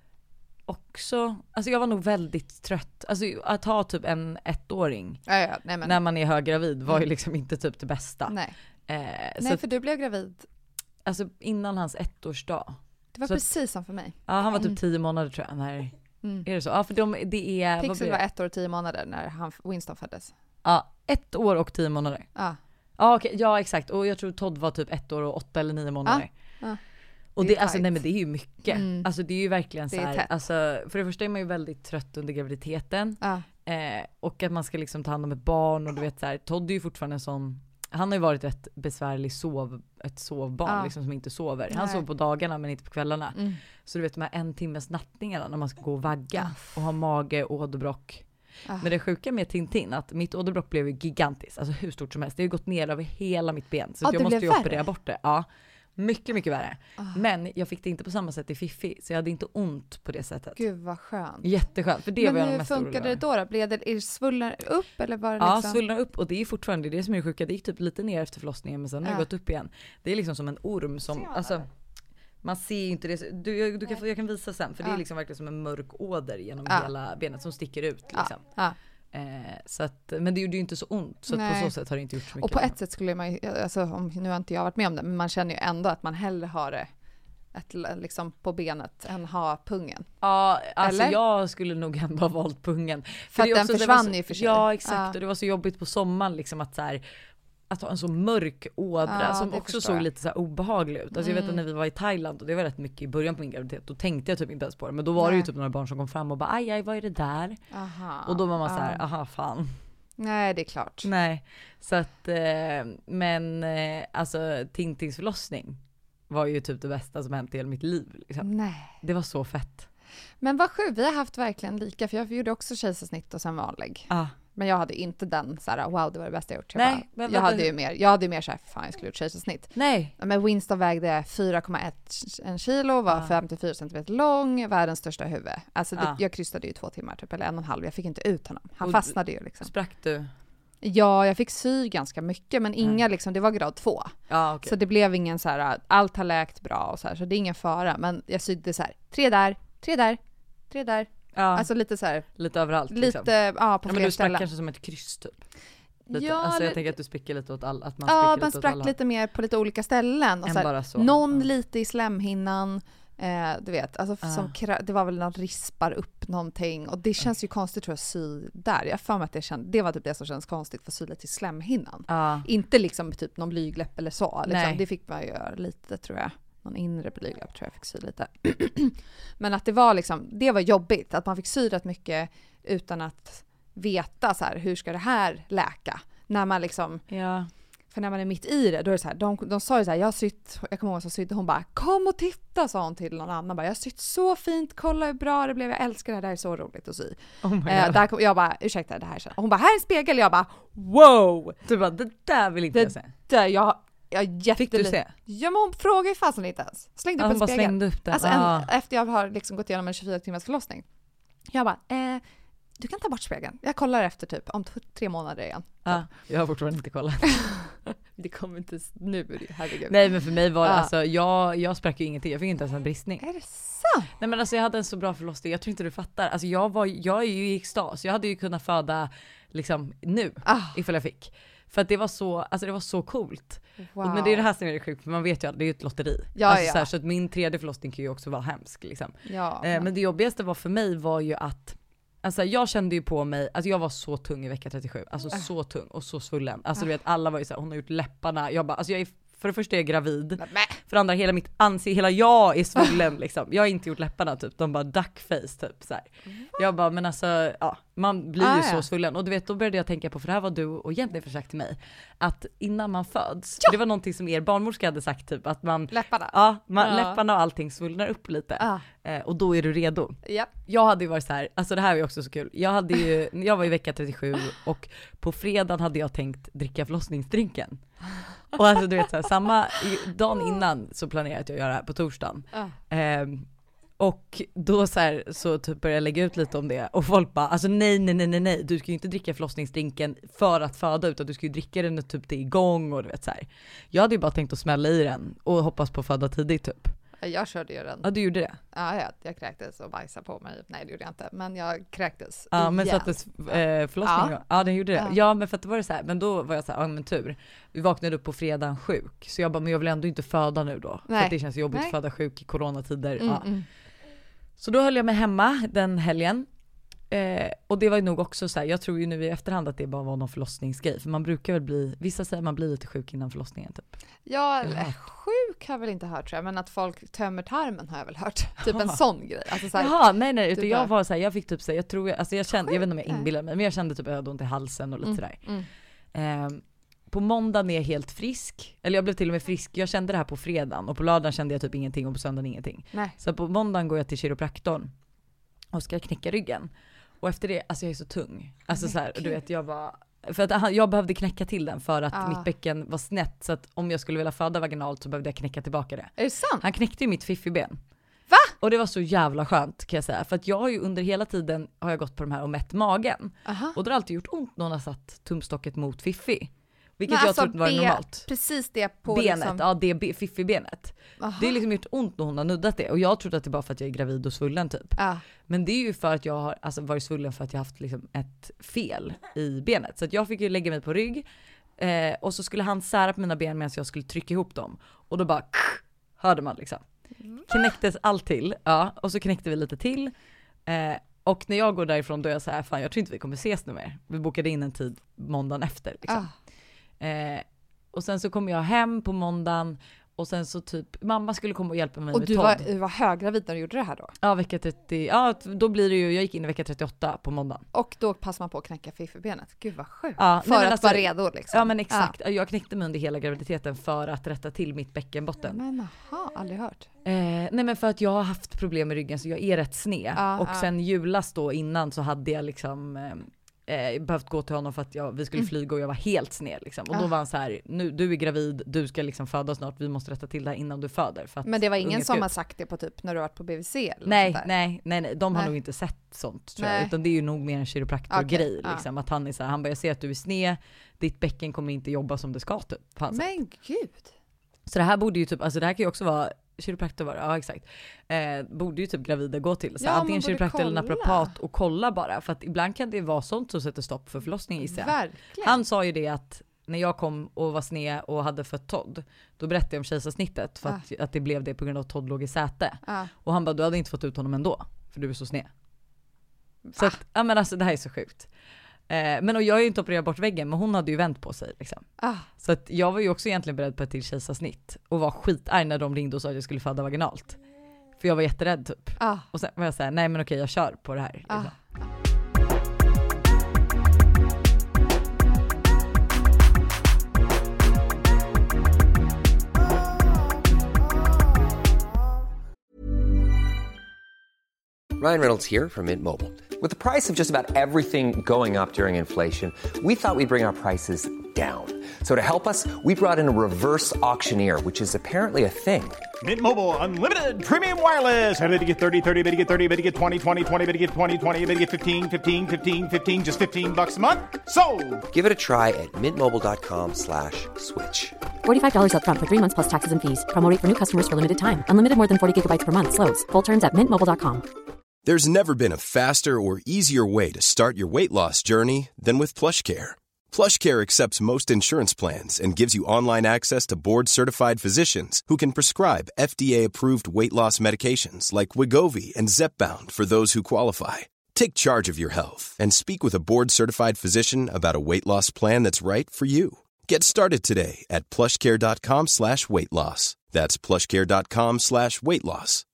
Speaker 5: också, alltså jag var nog väldigt trött. Alltså att ha typ en 1-åring när man är höggravid var ju liksom inte typ det bästa. Nej,
Speaker 6: för du blev gravid
Speaker 5: alltså innan hans 1-årsdag.
Speaker 6: Det var så precis som för mig.
Speaker 5: Ja, han var typ 10 månader tror jag. Är det så? Ja, för det är...
Speaker 6: Pixel var 1 år och 10 månader när Winston föddes.
Speaker 5: Ja, 1 år och 10 månader. Ja, okej. Ja, exakt. Och jag tror Todd var typ 1 år och 8 eller 9 månader. Och det alltså, nej men det är ju mycket. Alltså det är ju verkligen så här, alltså för det första är man ju väldigt trött under graviditeten. Och att man ska liksom ta hand om ett barn och du vet så här, Todd är ju fortfarande en sån, han har ju varit ett besvärlig ett sovbarn liksom, som inte sover. Han sover på dagarna men inte på kvällarna. Så du vet de här 1 timmes nattningarna när man ska gå och vagga och ha mage och åderbråck. Men det sjuka med Tintin att mitt åderbråck blev ju gigantiskt, alltså hur stort som helst. Det har ju gått ner över hela mitt ben så jag måste ju operera bort det. Ja. Mycket, mycket värre. Men jag fick det inte på samma sätt i Fiffi. Så jag hade inte ont på det sättet.
Speaker 6: Gud vad skönt.
Speaker 5: Jätteskönt. För det var jag
Speaker 6: hur funkade det då? Blev det svullnar upp? Eller var det
Speaker 5: liksom...
Speaker 6: Ja,
Speaker 5: svullnar upp. Och det är fortfarande det som är sjuka. Det gick typ lite ner efter förlossningen. Men sen har det gått upp igen. Det är liksom som en orm som... Alltså, man ser ju inte det. Jag kan visa sen. För det är liksom verkligen som en mörk åder genom hela benet som sticker ut. Liksom. Så att, men det gjorde ju inte så ont. Så att på så sätt har det inte gjort så mycket.
Speaker 6: Och på ett sätt skulle man ju, alltså, nu har inte jag varit med om det, men man känner ju ändå att man hellre har det liksom på benet än ha pungen. Ja,
Speaker 5: alltså jag skulle nog ändå ha valt pungen.
Speaker 6: För att den försvann ju för sig.
Speaker 5: Ja, exakt. Och det var så jobbigt på sommaren liksom att så här, att ha en så mörk ådra som också såg lite så här obehaglig ut. Alltså jag vet att när vi var i Thailand och det var rätt mycket i början på min graviditet, då tänkte jag typ inte ens på det. Men då var det ju typ några barn som kom fram och bara aj, vad är det där? Och då var man så här, fan.
Speaker 6: Nej, det är klart.
Speaker 5: Nej, så att, men alltså Tintins förlossning var ju typ det bästa som hänt i hela mitt liv. Liksom.
Speaker 6: Nej.
Speaker 5: Det var så fett.
Speaker 6: Men vad sjukt, vi har haft verkligen lika, för jag gjorde också kejsarsnitt och sen vanlig. Men jag hade inte den såhär, wow det var det bästa jag gjort. Jag hade ju mer såhär, fan jag skulle gjort kejsarsnitt.
Speaker 5: Nej.
Speaker 6: Men Winston vägde 4,1 kilo, var 54 cm lång, världens största huvud. Alltså jag krystade ju 2 timmar typ, eller 1,5. Jag fick inte ut honom. Han fastnade ju liksom.
Speaker 5: Sprack du?
Speaker 6: Ja, jag fick sy ganska mycket, men inga liksom, det var grad 2.
Speaker 5: Ja, okay.
Speaker 6: Så det blev ingen så här, allt har läkt bra och så här, så det är ingen fara. Men jag sydde så här, 3 där, 3 där, 3 där. Ja. Alltså lite så här.
Speaker 5: Lite överallt
Speaker 6: lite,
Speaker 5: liksom.
Speaker 6: På flera ställen.
Speaker 5: Men du sprack kanske som ett kryss typ. Lite.
Speaker 6: Ja,
Speaker 5: alltså jag tänker att du spricker lite åt alla. Att man
Speaker 6: man sprack lite mer på lite olika ställen. Och så här,
Speaker 5: bara så.
Speaker 6: Någon lite i slemhinnan. Du vet, alltså det var väl någon rispar upp någonting. Och det känns ju konstigt tror jag, sy där. Jag för mig att det var typ det som känns konstigt, för sy lite i slemhinnan. Inte liksom typ någon blygläpp eller så. Liksom. Det fick man göra lite tror jag. Någon inre blygläpp tror jag fick sy lite. Men att det var liksom, det var jobbigt. Att man fick sy rätt mycket utan att veta så här, hur ska det här läka? När man liksom...
Speaker 5: Ja.
Speaker 6: För när man är mitt i det, då är det så här, de sa ju så här, jag kommer ihåg så sydde hon bara, kom och titta, sa hon till någon annan, bara, jag har sytt så fint, kolla hur bra det blev, jag älskar det här är så roligt att sy. Där kom, jag bara, ursäkta det här. Och hon bara, här är en spegel, jag bara, wow!
Speaker 5: Du bara, det där vill inte jag se.
Speaker 6: Där, jag
Speaker 5: fick du se?
Speaker 6: Ja, men hon frågade ju fasen inte ens. Slängde upp en spegel.
Speaker 5: Slängde upp den.
Speaker 6: Alltså efter jag har liksom gått igenom en 24 timmars förlossning. Jag bara, du kan ta bort spegeln. Jag kollar efter typ om 3 månader igen.
Speaker 5: Jag har fortfarande inte kollat.
Speaker 6: Det kommer inte nu, herregud.
Speaker 5: Nej, men för mig var det alltså, jag sprack ju ingenting. Jag fick inte ens en bristning.
Speaker 6: Är det sant?
Speaker 5: Nej, men alltså jag hade en så bra förlossning. Jag tror inte du fattar. Alltså jag är ju i extas. Jag hade ju kunnat föda liksom nu ifall jag fick. För att det var så coolt. Wow. Men det är det här som är det sjukt, för man vet ju att det är ett lotteri. Så att min 3:e förlossning kan ju också vara hemsk liksom. Men det jobbigaste var för mig var ju att alltså jag kände ju på mig, alltså jag var så tung i vecka 37, alltså så tung och så svullen. Alltså du vet, alla var ju så här, hon har gjort läpparna. Jag bara, alltså jag är, för det första är jag gravid. För det andra, hela mitt ansikte, hela jag är svullen liksom. Jag har inte gjort läpparna typ, de bara duckface typ så här. Jag bara, men alltså man blir ju så svullen. Och du vet, då började jag tänka på, för det här var du och egentligen försökt till mig, att innan man föds, det var någonting som er barnmorska hade sagt typ, att man läpparna läpparna och allting svullnar upp lite. Och då är du redo. Jag hade ju varit så här, alltså det här var ju också så kul. Jag var i vecka 37 och på fredagen hade jag tänkt dricka förlossningsdrinken. Och alltså du vet så här, samma dagen innan så planerade jag att göra det här på torsdagen. Och då så typ började jag lägga ut lite om det. Och folk bara, alltså nej. Du ska ju inte dricka förlossningsdrinken för att föda, utan du ska ju dricka den när typ det är igång och du vet så här. Jag hade ju bara tänkt att smälla i den och hoppas på att föda tidigt typ.
Speaker 6: Jag körde ju den.
Speaker 5: Ja, du gjorde det?
Speaker 6: Ja, jag kräktes och bajsade på mig. Nej, det gjorde jag inte. Men jag kräktes.
Speaker 5: Ja, men sattes förlossning? Ja, den gjorde det. Ja, men för att det var det så här. Men då var jag så här, men tur. Vi vaknade upp på fredagen sjuk. Så jag bara, men jag vill ändå inte föda nu då. Nej. För att det känns jobbigt att föda sjuk i coronatider. Så då höll jag mig hemma den helgen. Och det var ju nog också så här, jag tror ju nu i efterhand att det bara var någon förlossningsgrej. För man brukar väl bli, vissa säger man blir lite sjuk innan förlossningen typ.
Speaker 6: Ja, sjuk har jag väl inte hört tror jag, men att folk tömmer tarmen har jag väl hört. Typ en sån grej. Alltså, så här,
Speaker 5: jaha, nej, utan jag var så här, jag fick typ så här, jag tror, alltså jag kände, jag vet inte om jag inbillar mig, men jag kände typ att jag hade ont i halsen och lite sådär. På måndagen är jag helt frisk, eller jag blev till och med frisk, jag kände det här på fredagen och på lördagen kände jag typ ingenting och på söndagen ingenting. Nej. Så på måndagen går jag till kiropraktorn och ska knäcka ryggen. Och efter det, alltså jag är så tung. Alltså så här, du vet, jag var, för att jag behövde knäcka till den för att mitt bäcken var snett, så att om jag skulle vilja föda vaginalt så behövde jag knäcka tillbaka det.
Speaker 6: Är det sant?
Speaker 5: Han knäckte ju mitt fiffiben.
Speaker 6: Va?
Speaker 5: Och det var så jävla skönt kan jag säga, för att jag har ju under hela tiden har jag gått på de här och mätt magen. Och det har alltid gjort ont när någon har satt tumstocket mot fiffi. Vilket jag alltså trodde var normalt.
Speaker 6: Precis det på
Speaker 5: benet,
Speaker 6: liksom...
Speaker 5: ja det fiffi-benet. Det är liksom gjort ont när hon har nuddat det. Och jag trodde att det bara för att jag är gravid och svullen typ. Men det är ju för att jag har alltså varit svullen för att jag haft liksom ett fel i benet. Så att jag fick ju lägga mig på rygg. Och så skulle han sära på mina ben medan jag skulle trycka ihop dem. Och då bara hörde man liksom. Knäcktes allt till. Ja, och så knäckte vi lite till. Och när jag går därifrån då är jag så här, fan jag tror inte vi kommer ses nu mer. Vi bokade in en tid måndagen efter liksom. Och sen så kom jag hem på måndagen Och sen så typ, mamma skulle komma och hjälpa mig
Speaker 6: och
Speaker 5: med
Speaker 6: du
Speaker 5: Todd.
Speaker 6: var höggravid när du gjorde det här då?
Speaker 5: Ja, vecka 30. Ja, då blir det ju, jag gick in i vecka 38 på måndagen.
Speaker 6: Och då passar man på att knäcka fiffibenet. Gud vad sjukt.
Speaker 5: Ja,
Speaker 6: för att vara redo liksom.
Speaker 5: Ja men exakt. Jag knäckte mig under hela graviditeten för att rätta till mitt bäckenbotten.
Speaker 6: Men aldrig hört.
Speaker 5: Nej men för att jag har haft problem med ryggen så jag är rätt sned. Och sen julas då innan så hade jag liksom behövt gå till honom för att vi skulle flyga och jag var helt sned liksom. Och då var han så här: nu, du är gravid, du ska liksom föda snart, vi måste rätta till det här innan du föder. För att
Speaker 6: men det var ingen som har sagt det på typ när du har varit på BVC? Eller
Speaker 5: nej, de har nog inte sett sånt tror jag. Utan det är ju nog mer en kiropraktorgrej liksom. Att han är så här, han bara, jag ser att du är sned, ditt bäcken kommer inte jobba som det ska typ.
Speaker 6: Men gud.
Speaker 5: Så det här borde ju typ, alltså det här kan ju också vara kiropraktor var det, ja exakt. Borde ju typ gravida gå till. Så antingen kiropraktor eller naprapat och kolla bara. För att ibland kan det vara sånt som sätter stopp för förlossningen gissar jag.
Speaker 6: Verkligen.
Speaker 5: Han sa ju det att när jag kom och var sned och hade fött Todd, då berättade jag om kejsarsnittet för att det blev det på grund av att Todd låg i säte. Och han bara, du hade inte fått ut honom ändå för du är så sned. Så att, ja men alltså det här är så sjukt. Men och jag har ju inte opererat bort väggen, men hon hade ju vänt på sig liksom. Så att jag var ju också egentligen beredd på ett till kejsarsnitt och var skitarg när de ringde och sa att jag skulle föda vaginalt. För jag var jätterädd typ. Och sen var jag såhär, nej men okej, jag kör på det här. Liksom.
Speaker 1: Ryan Reynolds here from Mint Mobile. With the price of just about everything going up during inflation, we thought we'd bring our prices down. So to help us, we brought in a reverse auctioneer, which is apparently a thing.
Speaker 7: Mint Mobile Unlimited Premium Wireless. How to get 30, 30, bit to get 30, bit to get 20, 20, 20, bit to get 20, 20, bit to get 15, 15, 15, 15, just $15 a month? Sold!
Speaker 1: Give it a try at mintmobile.com/switch.
Speaker 2: $45 up front for 3 months plus taxes and fees. Promo rate for new customers for limited time. Unlimited more than 40 gigabytes per month. Slows full terms at mintmobile.com.
Speaker 8: There's never been a faster or easier way to start your weight loss journey than with PlushCare. PlushCare accepts most insurance plans and gives you online access to board-certified physicians who can prescribe FDA-approved weight loss medications like Wegovy and Zepbound for those who qualify. Take charge of your health and speak with a board-certified physician about a weight loss plan that's right for you. Get started today at plushcare.com/weightloss. That's plushcare.com/weightloss.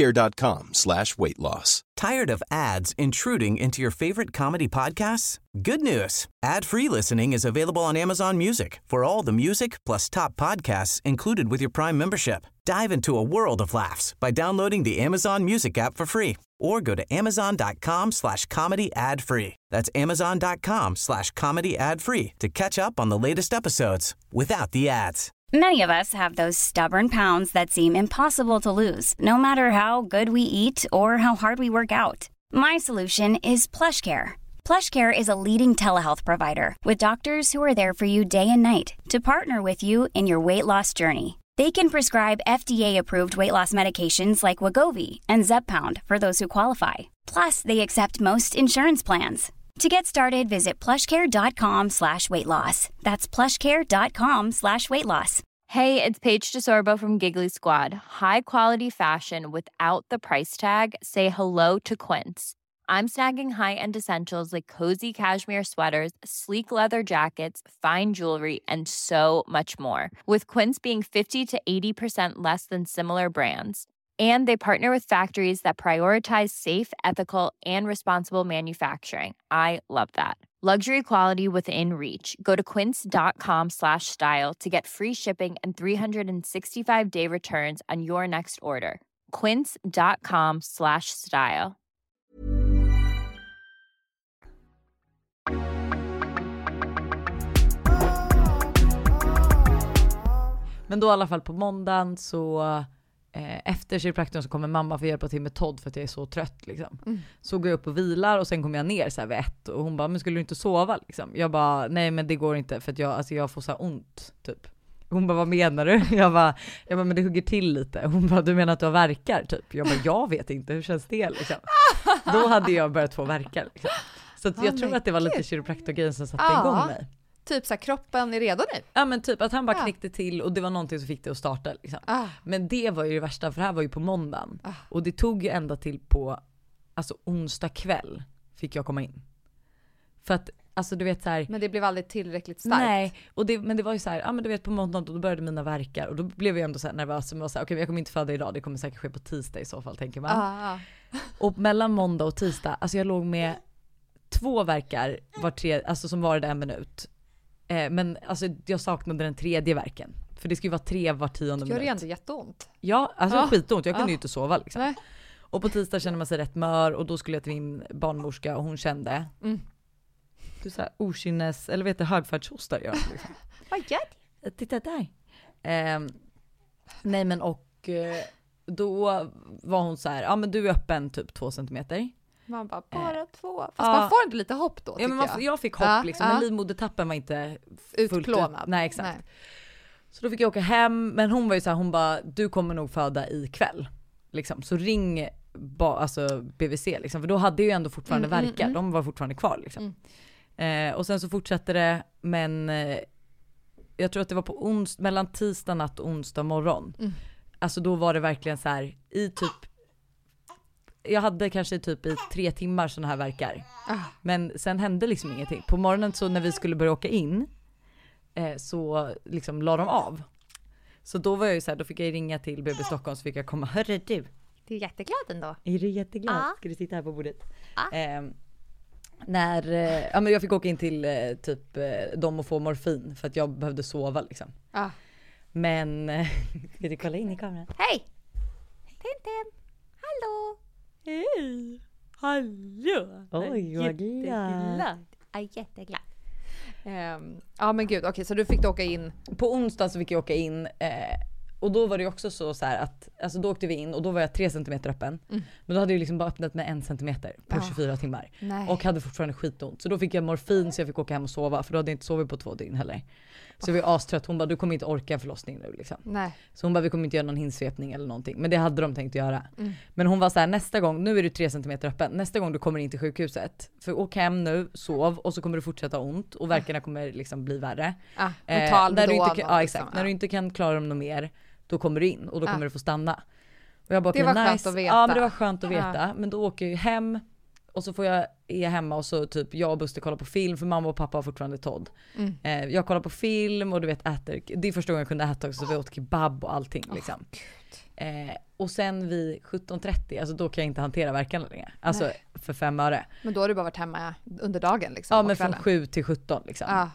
Speaker 8: plushcare.com/weightloss.
Speaker 3: Tired of ads intruding into your favorite comedy podcasts? Good news. Ad-free listening is available on Amazon Music for all the music plus top podcasts included with your Prime membership. Dive into a world of laughs by downloading the Amazon Music app for free or go to amazon.com/comedy ad-free. That's amazon.com/comedy ad-free to catch up on the latest episodes without the ads.
Speaker 9: Many of us have those stubborn pounds that seem impossible to lose, no matter how good we eat or how hard we work out. My solution is PlushCare. PlushCare is a leading telehealth provider with doctors who are there for you day and night to partner with you in your weight loss journey. They can prescribe FDA-approved weight loss medications like Wegovy and Zepbound for those who qualify. Plus, they accept most insurance plans. To get started, visit plushcare.com/weightloss. That's plushcare.com/weightloss.
Speaker 10: Hey, it's Paige DeSorbo from Giggly Squad. High quality fashion without the price tag. Say hello to Quince. I'm snagging high-end essentials like cozy cashmere sweaters, sleek leather jackets, fine jewelry, and so much more. With Quince being 50 to 80% less than similar brands. And they partner with factories that prioritize safe, ethical, and responsible manufacturing. I love that. Luxury quality within reach. Go to quince.com/style to get free shipping and 365-day returns on your next order. quince.com/style.
Speaker 5: Men då i alla fall på måndagen så efter kiropraktorn så kommer mamma få hjälpa till med Todd för att jag är så trött liksom. Så går jag upp och vilar och sen kommer jag ner så här vid 1 och hon bara, men skulle du inte sova liksom? Jag bara, nej men det går inte för att jag får så här ont typ. Hon bara, vad menar du? Jag bara, men det hugger till lite. Hon bara, du menar att du har värkar typ? Jag bara, jag vet inte, hur känns det liksom? Då hade jag börjat få värkar liksom. Så att jag tror att det var lite kiropraktorgrejen som satte igång mig.
Speaker 6: Typ så här, kroppen är redo nu.
Speaker 5: Ja men typ att han bara knäckte till och det var någonting som fick det att starta liksom. Men det var ju det värsta för det här var ju på måndagen. Och det tog ju ända till på onsdag kväll fick jag komma in. För att Alltså du vet så här.
Speaker 6: Men det blev aldrig tillräckligt starkt.
Speaker 5: Nej, men det var ju så här, ja men du vet på måndag då började mina verkar och då blev jag ändå så här nervös och var så här, okej, jag kommer inte föda idag, det kommer säkert ske på tisdag i så fall, tänker man. Och mellan måndag och tisdag, alltså jag låg med 2 verkar alltså som varade 1 minut. Men alltså jag saknade den 3:e verken. För det skulle ju vara 3 var 10:e minut.
Speaker 6: Gör det ändå jätteont?
Speaker 5: Ja, alltså skitont. Jag kunde ju inte sova liksom.
Speaker 6: Nej.
Speaker 5: Och på tisdag kände man sig rätt mör och då skulle jag till min barnmorska och hon kände du så här okynnes, eller vet du, högfärdshosta gör liksom.
Speaker 6: Vad gör det?
Speaker 5: Titta där. Nej men och då var hon så här, ja men du är öppen typ 2 centimeter.
Speaker 6: Man bara 2. Fast man får inte lite hopp då, tycker jag.
Speaker 5: Jag fick hopp liksom, men livmodertappen var inte
Speaker 6: utplånad.
Speaker 5: Nej, exakt. Nej. Så då fick jag åka hem, men hon var ju så här, hon bara, du kommer nog föda ikväll. Liksom. Så ring alltså BVC liksom, för då hade jag ju ändå fortfarande verkar. De var fortfarande kvar liksom. Och sen så fortsatte det, men jag tror att det var på mellan tisdag natt och onsdag morgon. Alltså då var det verkligen så här i typ, jag hade kanske typ i 3 timmar såna här verkar. Men sen hände liksom ingenting. På morgonen så när vi skulle börja åka in så liksom la de av. Så då var jag ju så här, då fick jag ringa till BB Stockholm så fick jag komma. Hörru du.
Speaker 6: Du är jätteglad ändå.
Speaker 5: Är du jätteglad? Ska du sitta här på bordet? Men jag fick åka in till typ dem och få morfin för att jag behövde sova liksom. Men ska du kolla in i kameran?
Speaker 6: Hej! Tintin! Hallå!
Speaker 5: Hej! Hallå! Oj, vad glad.
Speaker 6: Jag är jätteglad. Ja men gud, okej, så du fick åka in.
Speaker 5: På onsdag så fick jag åka in och då var det också så här att alltså då åkte vi in och då var jag 3 centimeter öppen. Men då hade jag liksom bara öppnat med 1 centimeter på 24 timmar.
Speaker 6: Nej.
Speaker 5: Och hade fortfarande skitont. Så då fick jag morfin så jag fick åka hem och sova, för då hade jag inte sovit på 2 dygn heller. Så jag var astrött. Hon bara, du kommer inte orka förlossning nu liksom.
Speaker 6: Nej.
Speaker 5: Så hon bara, vi kommer inte göra någon hinsvepning eller någonting. Men det hade de tänkt göra. Men hon var så här, nästa gång, nu är du 3 centimeter öppen. Nästa gång du kommer in till sjukhuset, för åk hem nu, sov och så kommer du fortsätta ont och verkarna kommer liksom bli värre. När du inte kan, exakt. När du inte kan klara dem något mer, då kommer du in och då kommer du få stanna. Och jag bara,
Speaker 6: det var skönt att veta.
Speaker 5: Ja, men det var skönt att veta. Men då åker jag ju hem och så är hemma och så typ jag och Buster kollar på film, för mamma och pappa har fortfarande Todd. Jag kollar på film och du vet äter. Det är första gången jag kunde äta också, så vi åt kebab och allting liksom. Och sen vid 17:30, alltså då kan jag inte hantera verkarna längre. Alltså för 5 öre.
Speaker 6: Men då har du bara varit hemma under dagen liksom?
Speaker 5: Ja, men från 7 till 17 liksom.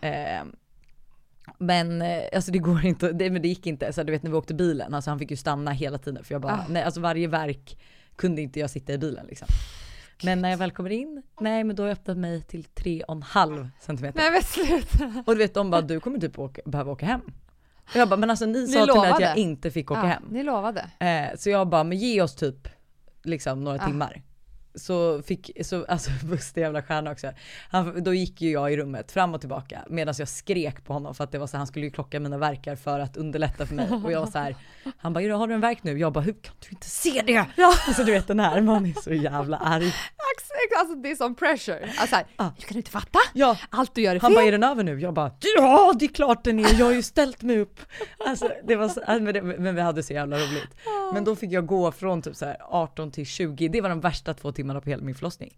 Speaker 5: Men alltså det går inte, men det gick inte. Så du vet när vi åkte bilen, alltså han fick ju stanna hela tiden, för jag bara, nej, alltså varje verk kunde inte jag sitta i bilen liksom. Men när jag väl kommer in, nej men då har jag öppnat mig till 3,5 centimeter.
Speaker 6: Nej men sluta.
Speaker 5: Och du vet, de bara, du kommer typ behöva åka hem. Och jag bara, men alltså ni sa till mig att jag inte fick åka hem.
Speaker 6: Ni lovade.
Speaker 5: Så jag bara, men ge oss typ liksom några timmar. Så alltså Buster jävla stjärna också. Då gick ju jag i rummet fram och tillbaka medan jag skrek på honom, för att det var så, han skulle ju klocka mina verkar för att underlätta för mig. Och jag var så här, han bara, har du en verk nu? Jag bara, hur kan du inte se det? Alltså du vet, den här man är så jävla arg.
Speaker 6: Alltså det är som pressure. Alltså här, jag kan inte fatta. Allt du gör är fel.
Speaker 5: Han bara, är den över nu? Jag bara, ja det är klart den är. Jag har ju ställt mig upp. Alltså det var så, men vi hade så jävla roligt. Men då fick jag gå från typ så här 18 till 20. Det var de värsta 2 timmarna på hela min förlossning.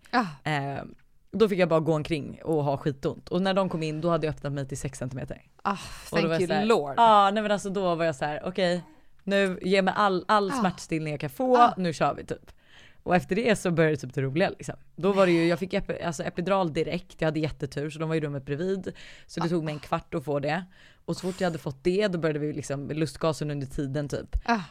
Speaker 5: Då fick jag bara gå omkring och ha skitont. Och när de kom in, då hade jag öppnat mig till 6 centimeter.
Speaker 6: Thank you Lord.
Speaker 5: Nej men alltså då var jag så här, okej, nu ge mig all smärtstillning jag kan få. Nu kör vi typ. Och efter det så började det typ det roliga liksom. Då var det ju, jag fick epidural direkt. Jag hade jättetur, så de var i rummet bredvid. Så det tog mig 1/4 att få det. Och så fort jag hade fått det, då började vi liksom lustgasen under tiden typ.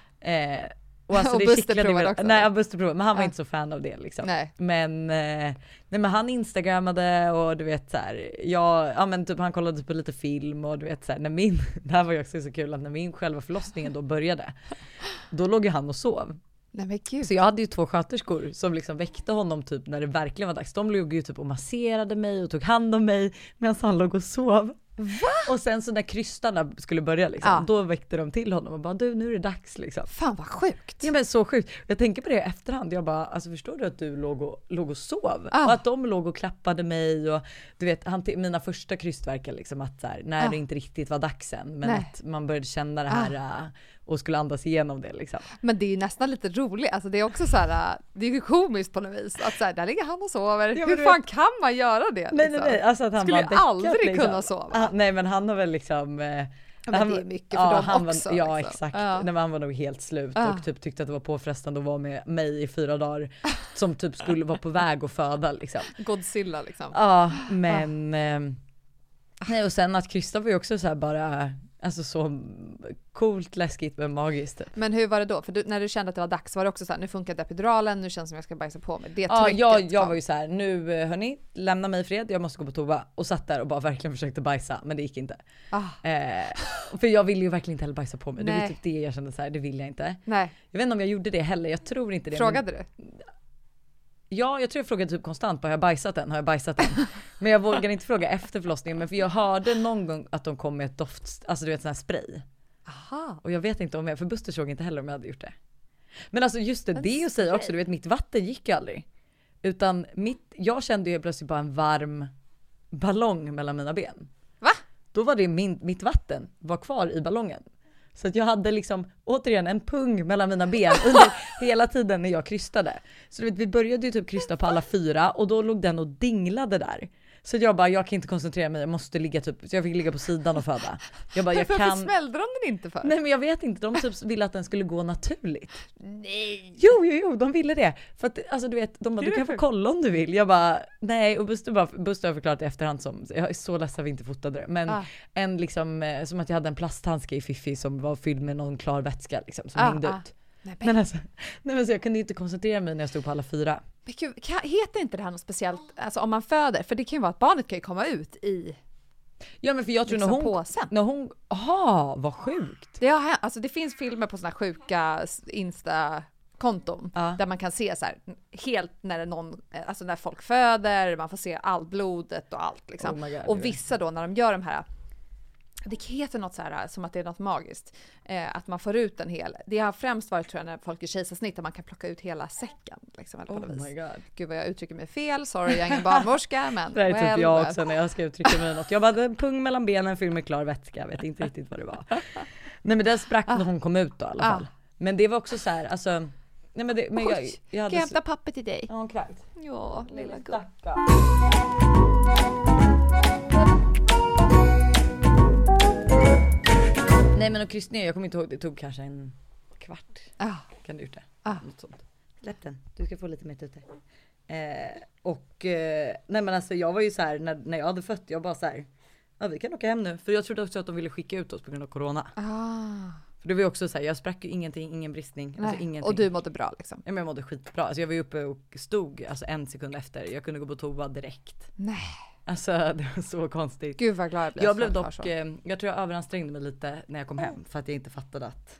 Speaker 5: Och alltså det
Speaker 6: Buster provade också.
Speaker 5: Nej, Buster provade, men han var inte så fan av det liksom.
Speaker 6: Nej.
Speaker 5: Men han instagrammade och du vet så här, men typ han kollade på lite film och du vet så här, det här var ju också så kul att när min själva förlossningen då började, då låg ju han och sov.
Speaker 6: Nej, men gud.
Speaker 5: Så jag hade ju 2 sköterskor som liksom väckte honom typ när det verkligen var dags. De låg ju typ och masserade mig och tog hand om mig medan han låg och sov. Va? Och sen så när krystarna skulle börja liksom, då väckte de till honom och bara, du, nu är det dags liksom.
Speaker 6: Fan vad sjukt.
Speaker 5: Ja men så sjukt. Jag tänker på det i efterhand. Jag bara, alltså förstår du att du låg och sov? Och att de låg och klappade mig och du vet, mina första krystverkar liksom, att så här, när det inte riktigt var dags än, men att man började känna det här och skulle andas igenom det liksom.
Speaker 6: Men det är ju nästan lite roligt, alltså det är också så här, det är ju komiskt på något vis att så här, där ligger han och sover.
Speaker 5: Ja,
Speaker 6: hur fan kan man göra det liksom?
Speaker 5: Nej, alltså att han
Speaker 6: skulle
Speaker 5: bara
Speaker 6: aldrig
Speaker 5: liksom
Speaker 6: kunna sova.
Speaker 5: Nej, men han har väl liksom
Speaker 6: men det är mycket för dem också.
Speaker 5: Ja,
Speaker 6: liksom.
Speaker 5: exakt. Nej, men han var nog helt slut och typ tyckte att det var påfrestande att vara med mig i 4 dagar som typ skulle vara på väg att föda liksom.
Speaker 6: Godzilla liksom.
Speaker 5: Ja, men nej, och sen att krysta var ju också så här bara, alltså så coolt, läskigt men magiskt typ.
Speaker 6: Men hur var det då? För när du kände att det var dags, var det också så här, nu funkar epiduralen, nu känns det som jag ska bajsa på mig. Det
Speaker 5: jag var ju så här, nu hörni, lämna mig i fred, jag måste gå på toa. Och satt där och bara verkligen försökte bajsa, men det gick inte. För jag ville ju verkligen inte heller bajsa på mig. Nej. Det var typ det jag kände så här, det vill jag inte.
Speaker 6: Nej.
Speaker 5: Jag vet inte om jag gjorde det heller, jag tror inte det.
Speaker 6: Frågade du?
Speaker 5: Ja, jag tror jag frågade typ konstant, har jag bajsat än? Men jag vågar inte fråga efter förlossningen, men för jag hörde någon gång att de kom med ett doft, alltså du vet sån här spray.
Speaker 6: Aha.
Speaker 5: Och jag vet inte om för Buster såg inte heller om jag hade gjort det. Men alltså just det att säga också, du vet mitt vatten gick ju aldrig. Utan jag kände ju plötsligt bara en varm ballong mellan mina ben.
Speaker 6: Va?
Speaker 5: Då var det mitt vatten var kvar i ballongen. Så att jag hade liksom återigen en pung mellan mina ben under hela tiden när jag krystade. Så du vet, vi började ju typ krysta på alla 4 och då låg den och dinglade där. Så jag bara, jag kan inte koncentrera mig, jag måste ligga typ, så jag fick ligga på sidan och föda. Jag bara,
Speaker 6: Varför smällde de den inte för?
Speaker 5: Nej, men jag vet inte, de typ ville att den skulle gå naturligt.
Speaker 6: Nej.
Speaker 5: Jo, de ville det. För att, alltså du vet, de bara, du kan få kolla om du vill. Jag bara, nej, och Buster har förklarat i efterhand som, jag är så ledsen att vi inte fotade det. Men en liksom, som att jag hade en plasthandske i Fifi som var fylld med någon klar vätska liksom, som hängde ut. Men alltså, så jag kunde inte koncentrera mig när jag stod på alla 4.
Speaker 6: Men gud, heter inte det här något speciellt, alltså om man föder, för det kan ju vara att barnet kan ju komma ut i.
Speaker 5: Ja, men för jag tror
Speaker 6: liksom
Speaker 5: när hon vad sjukt.
Speaker 6: Alltså det finns filmer på såna här sjuka Insta-konton där man kan se så här helt när folk föder, man får se allt blodet och allt liksom.
Speaker 5: Oh my God,
Speaker 6: och vissa då när de gör de här, det heter något så här som att det är något magiskt, att man får ut en hel. Det har främst varit, tror jag, när folk är kejsarsnitt, att man kan plocka ut hela säcken liksom, eller på
Speaker 5: my God.
Speaker 6: Gud vad jag uttrycker mig fel, sorry, jag är ingen barnmorska, men
Speaker 5: det är typ jag också när jag ska uttrycka mig något. Jag bara hade en pung mellan benen fylld med klar vätska, jag vet inte riktigt vad det var. Nej, men den sprack när hon kom ut då i alla fall. Men det var också så här, alltså, nej men jag hade
Speaker 6: kan jag hämta papper till dig?
Speaker 5: Ja, klart.
Speaker 6: Ja, lilla gull.
Speaker 5: Nej, men och krystning, jag kommer inte ihåg, det tog kanske en kvart. Kan du gjort det? Något sånt. Släpp den, du ska få lite mer ute. Nej men alltså jag var ju så här, när jag hade fött, jag bara så här, ja vi kan åka hem nu. För jag trodde också att de ville skicka ut oss på grund av corona. För det var ju också så här, jag sprack ju ingenting, ingen bristning. Alltså ingenting.
Speaker 6: Och du mådde bra liksom?
Speaker 5: Ja, men jag mådde skitbra. Alltså jag var ju uppe och stod alltså 1 sekund efter. Jag kunde gå på toa direkt.
Speaker 6: Nej.
Speaker 5: Alltså det var så konstigt.
Speaker 6: Gud vad glad
Speaker 5: jag blev dock, jag tror jag överansträngde mig lite när jag kom hem. För att jag inte fattade att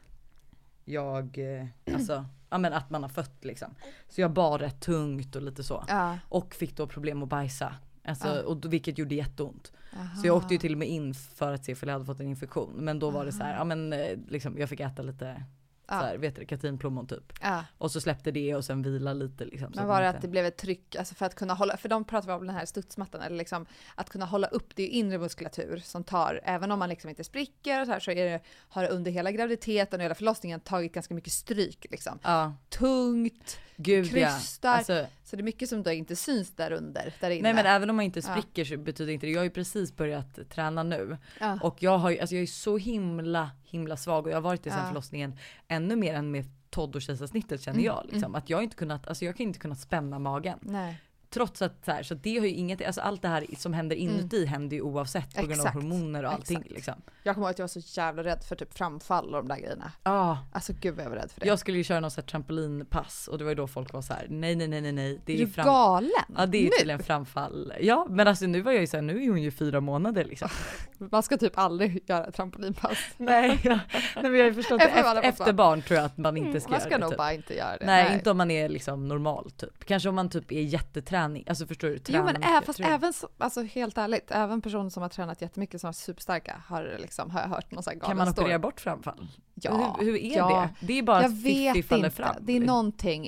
Speaker 5: jag, alltså, ja men att man har fött liksom. Så jag bar rätt tungt och lite så. Och fick då problem att bajsa. Alltså, och vilket gjorde jätteont. Så jag åkte ju till och med in för att se för jag hade fått en infektion. Men då var det så här, ja men liksom, jag fick äta lite så här, vet du, katinplommon typ. Och så släppte det och sen vila lite liksom.
Speaker 6: Men var det att det blev ett tryck, alltså för att kunna hålla, för de pratar om den här studsmattan, eller liksom att kunna hålla upp, det är inre muskulatur som tar, även om man liksom inte spricker och så här, så är det, har det under hela graviditeten och hela förlossningen tagit ganska mycket stryk liksom. Tungt, krystar. Alltså, så det är mycket som då inte syns där under, där inne.
Speaker 5: Nej, men även om man inte spricker så betyder inte det. Jag har ju precis börjat träna nu. Och jag är så himla svag, och jag har varit i sen förlossningen ännu mer än med Todd och kejsarsnittet känner jag liksom. Att jag inte kunnat, alltså jag kan inte kunna spänna magen.
Speaker 6: Nej.
Speaker 5: Trots att så här, så det har ju inget, alltså allt det här som händer inuti händer ju oavsett på grund av hormoner och allting liksom.
Speaker 6: Jag kommer ihåg att jag var så jävla rädd för typ framfall och de där grejerna. Alltså gud vad jag var rädd för det.
Speaker 5: Jag skulle ju köra någon sån här trampolinpass och det var ju då folk var så här: nej. Det är ju
Speaker 6: galen.
Speaker 5: Ja, det är ju till en framfall. Ja, men alltså nu var jag ju så här, nu är hon ju 4 månader liksom.
Speaker 6: Man ska typ aldrig göra trampolinpass.
Speaker 5: Nej, men jag har ju förstått efter barn tror jag att man inte ska göra det.
Speaker 6: Man ska nog
Speaker 5: typ.
Speaker 6: Bara inte göra det.
Speaker 5: Nej, inte om man är liksom normal typ. Kanske om man typ är jätteträning. Alltså förstår du?
Speaker 6: Jo, men även alltså helt ärligt, även personer som har tränat jättemycket som är superstarka har jag hört någon sån här galen.
Speaker 5: Kan man operera bort framfall?
Speaker 6: Ja.
Speaker 5: Hur är det? Det är bara
Speaker 6: jag
Speaker 5: att Fifi faller fram.
Speaker 6: Det är någonting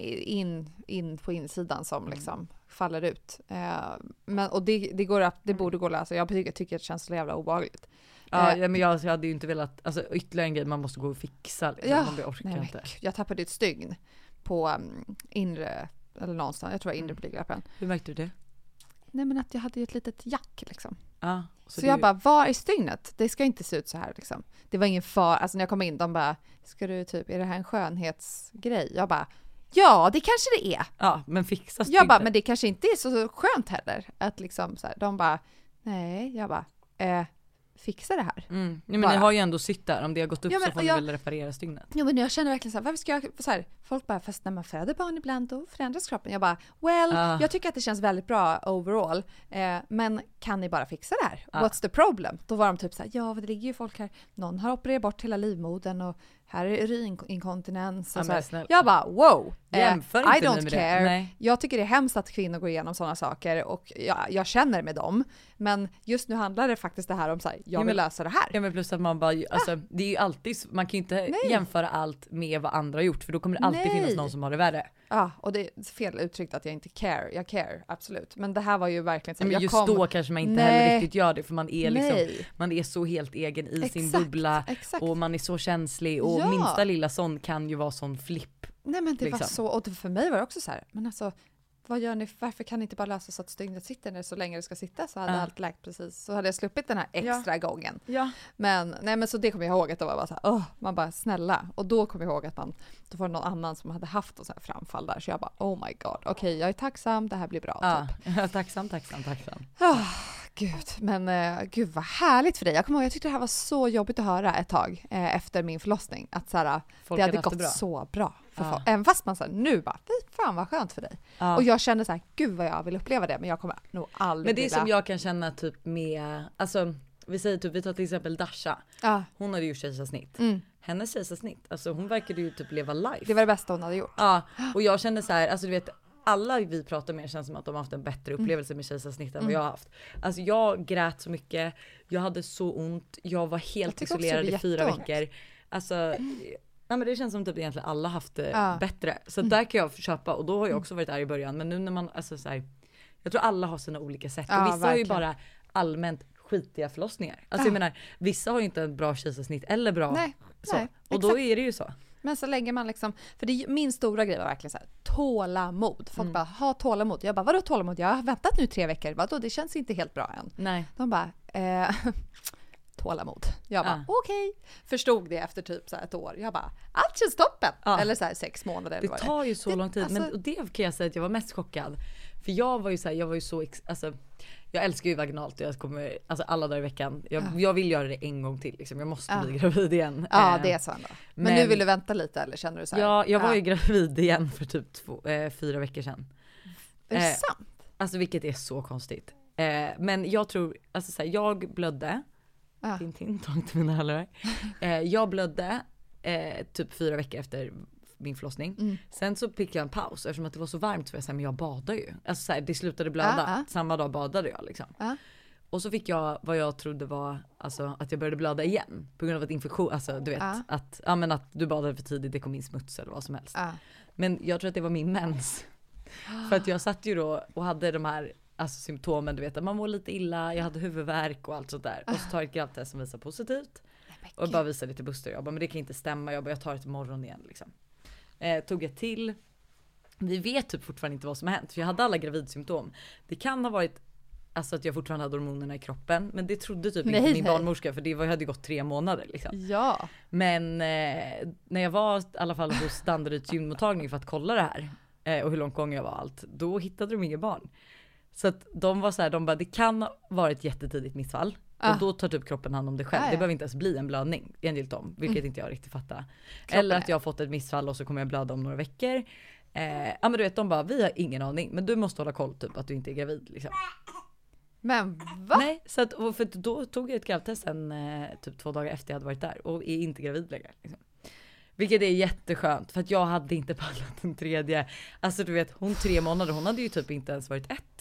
Speaker 6: in på insidan som liksom faller ut. Men och det borde gå att lösa. Jag tycker att det känns så jävla obehagligt.
Speaker 5: Ja, men jag hade ju inte velat, alltså ytterligare en grej man måste gå och fixa liksom, man orkar inte.
Speaker 6: Jag tappade ett stygn på inre, eller någonstans, jag tror det var inre blygdläppen.
Speaker 5: Hur märkte du det?
Speaker 6: Nej, men att jag hade ju ett litet jack liksom.
Speaker 5: Så
Speaker 6: jag bara, var är stygnet? Det ska inte se ut så här liksom. Det var ingen far, alltså när jag kom in, de bara, ska du typ, är det här en skönhetsgrej? Jag bara, ja, det kanske det är.
Speaker 5: Ja, men fixa stygnet.
Speaker 6: Jag bara, men det kanske inte är så skönt heller. Att liksom så här, de bara, nej, jag bara, fixa det här.
Speaker 5: Nej, men ni har ju ändå sytt där, om det har gått upp så får ni väl reparera stygnet.
Speaker 6: Ja, men jag känner verkligen så här, varför ska jag så här, folk bara, fast när man föder barn ibland då förändras kroppen. Jag bara, jag tycker att det känns väldigt bra overall, men kan ni bara fixa det här? What's the problem? Då var de typ så här, ja, det ligger ju folk här, någon har opererat bort hela livmodern och här är urininkontinens och så här. Jag bara, wow, I don't care. Jag tycker det är hemskt att kvinnor går igenom sådana saker och jag känner med dem. Men just nu handlar det faktiskt det här om så här, jag vill lösa det här.
Speaker 5: Ja, men plus att man bara, alltså, det är ju alltid, man kan ju inte jämföra allt med vad andra har gjort, för då kommer det alltid finnas någon som har det värre.
Speaker 6: Ja, och det är fel uttryckt att jag inte care. Jag care, absolut. Men det här var ju verkligen så.
Speaker 5: Men just då kanske man inte heller riktigt gör det, för man är liksom, man är så helt egen i sin bubbla. Och man är så känslig och minsta lilla sån kan ju vara sån flipp.
Speaker 6: Nej, men det var så, och för mig var det också så här, men alltså, vad gör ni, varför kan ni inte bara lösa så att stygnet sitter när det så länge det ska sitta, så hade allt läkt precis, så hade jag sluppit den här extra gången. Men nej, men så det kommer jag ihåg att det var bara så här, man bara snälla, och då kommer jag ihåg att då var det någon annan som hade haft en så här framfall där, så jag bara, oh my god, okej, jag är tacksam, det här blir bra typ.
Speaker 5: tacksam.
Speaker 6: Gud, men gud vad härligt för dig. Jag kommer ihåg, jag tyckte det här var så jobbigt att höra ett tag efter min förlossning, att så här, det hade gått så bra för folk. Även fast man så här, nu bara, fy fan vad skönt för dig. Och jag kände så här, gud vad jag vill uppleva det, men jag kommer nog aldrig.
Speaker 5: Men det är som jag kan känna typ med, alltså vi säger typ, vi tar till exempel Dasha. Hon hade ju kejsarsnitt. Hennes kejsarsnitt, alltså hon verkade ju typ leva life.
Speaker 6: Det var det bästa hon hade gjort.
Speaker 5: Och jag kände så här, alltså du vet, alla vi pratar med känns som att de har haft en bättre upplevelse med kejsarsnitt än vad jag har haft. Alltså jag grät så mycket, jag hade så ont, jag var helt isolerad i 4 veckor. Alltså, nej, men det känns som typ egentligen alla haft det bättre. Så där kan jag köpa, och då har jag också varit där i början. Men nu när man, alltså så här, jag tror alla har sina olika sätt. Och vissa har ju bara allmänt skitiga förlossningar. Alltså jag menar, vissa har ju inte en bra kejsarsnitt eller bra. Nej, och då är det ju så.
Speaker 6: Men så länge man liksom, för det, min stora grej var verkligen så här, tålamod. Folk bara, ha tålamod. Jag bara, vadå tålamod? Jag har väntat nu 3 veckor. Vadå? Det känns inte helt bra än.
Speaker 5: Nej.
Speaker 6: De bara, tålamod. Jag bara, okej. Förstod det efter typ så här 1 år. Jag bara, allt känns toppen. Eller så här 6 månader.
Speaker 5: Det tar ju så lång tid. Alltså, men det kan jag säga att jag var mest chockad. För jag var ju så alltså, jag älskar ju vaginalt, och jag kommer alltså alla dagar i veckan. Jag vill göra det en gång till liksom. Jag måste bli gravid igen.
Speaker 6: Ja, det är så ändå. Men nu vill du vänta lite, eller känner du så här?
Speaker 5: Ja, jag var ju gravid igen för typ 4 veckor sedan.
Speaker 6: Är det sant?
Speaker 5: Alltså vilket är så konstigt. Men jag tror, alltså så här, jag blödde. Tintin, ta inte mina hörlurar. Jag blödde typ 4 veckor efter min förlossning. Sen så fick jag en paus eftersom att det var så varmt, så jag säga, men jag badar ju. Alltså så här, det slutade blöda. Samma dag badade jag liksom. Och så fick jag vad jag trodde var alltså att jag började blöda igen på grund av ett infektion, alltså du vet att men att du badade för tidigt, det kom in smuts eller vad som helst. Men jag tror att det var min mens. För att jag satt ju då och hade de här alltså symptomen, du vet att man mår lite illa, jag hade huvudvärk och allt sånt där. Och så tar jag ett grabbtest som visar positivt. Och bara visade det till Buster. Jag bara, men det kan inte stämma. Jag tar ett imorgon igen liksom. Tog ett till. Vi vet typ fortfarande inte vad som har hänt. För jag hade alla gravidsymptom. Det kan ha varit alltså att jag fortfarande hade hormonerna i kroppen. Men det trodde typ inte min barnmorska. För det hade gått 3 månader liksom.
Speaker 6: Ja.
Speaker 5: Men när jag var i alla fall hos Danderyds gynmottagning för att kolla det här. Och hur långt gång jag var allt. Då hittade de inga barn. Så att de var så här, de bara, det kan ha varit jättetidigt missfall. Och då tar typ kroppen hand om det själv. Det behöver inte ens bli en blödning enligt dem, vilket inte jag riktigt fattar. Eller att jag har fått ett missfall och så kommer jag blöda om några veckor. Ja men du vet, de bara, vi har ingen aning, men du måste hålla koll typ att du inte är gravid liksom.
Speaker 6: Men va?
Speaker 5: Nej, så att, för då tog jag ett gravidtest sen typ 2 dagar efter jag hade varit där och är inte gravid längre liksom. Vilket är jätteskönt, för att jag hade inte pallat en tredje. Alltså du vet, hon 3 månader, hon hade ju typ inte ens varit 1.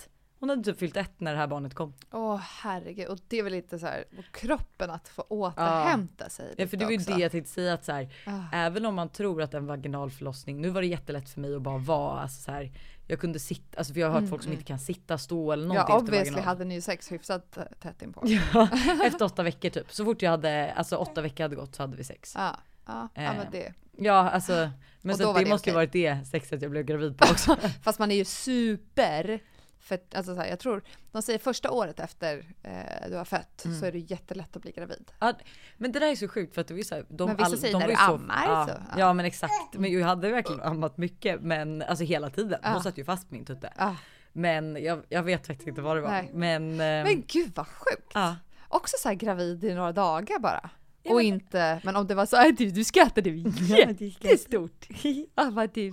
Speaker 5: Hon hade typ fyllt 1 när det här barnet kom.
Speaker 6: Herregud. Och det är väl lite så här, och kroppen att få återhämta sig.
Speaker 5: Ja, för det var ju det jag tänkte säga, att så här, även om man tror att en vaginal förlossning, nu var det jättelätt för mig att bara vara, alltså så här, jag kunde sitta, alltså för jag har hört folk som inte kan sitta, stå eller någonting.
Speaker 6: Ja, obviously hade ni ju sex hyfsat tätt inpå.
Speaker 5: Ja, efter 8 veckor typ. Så fort jag hade, alltså 8 veckor hade gått så hade vi sex.
Speaker 6: Ja, men det.
Speaker 5: Ja, alltså, men så det måste ju varit det sexet jag blev gravid på också.
Speaker 6: Fast man är ju super, för alltså så här, jag tror, de säger första året efter du har fött så är det jättelätt att bli gravid.
Speaker 5: Ja, men det där är så sjukt för att det är så här,
Speaker 6: men vissa säger när du ammar så.
Speaker 5: Ja, men exakt. Men jag hade verkligen ammat mycket, men alltså hela tiden. Hon satt ju fast min tutte. Men jag vet faktiskt inte vad det var.
Speaker 6: Nej.
Speaker 5: Men
Speaker 6: gud vad sjukt. Också så här gravid i några dagar bara. Och inte, men om det var så du skrattade jättestort. Vad du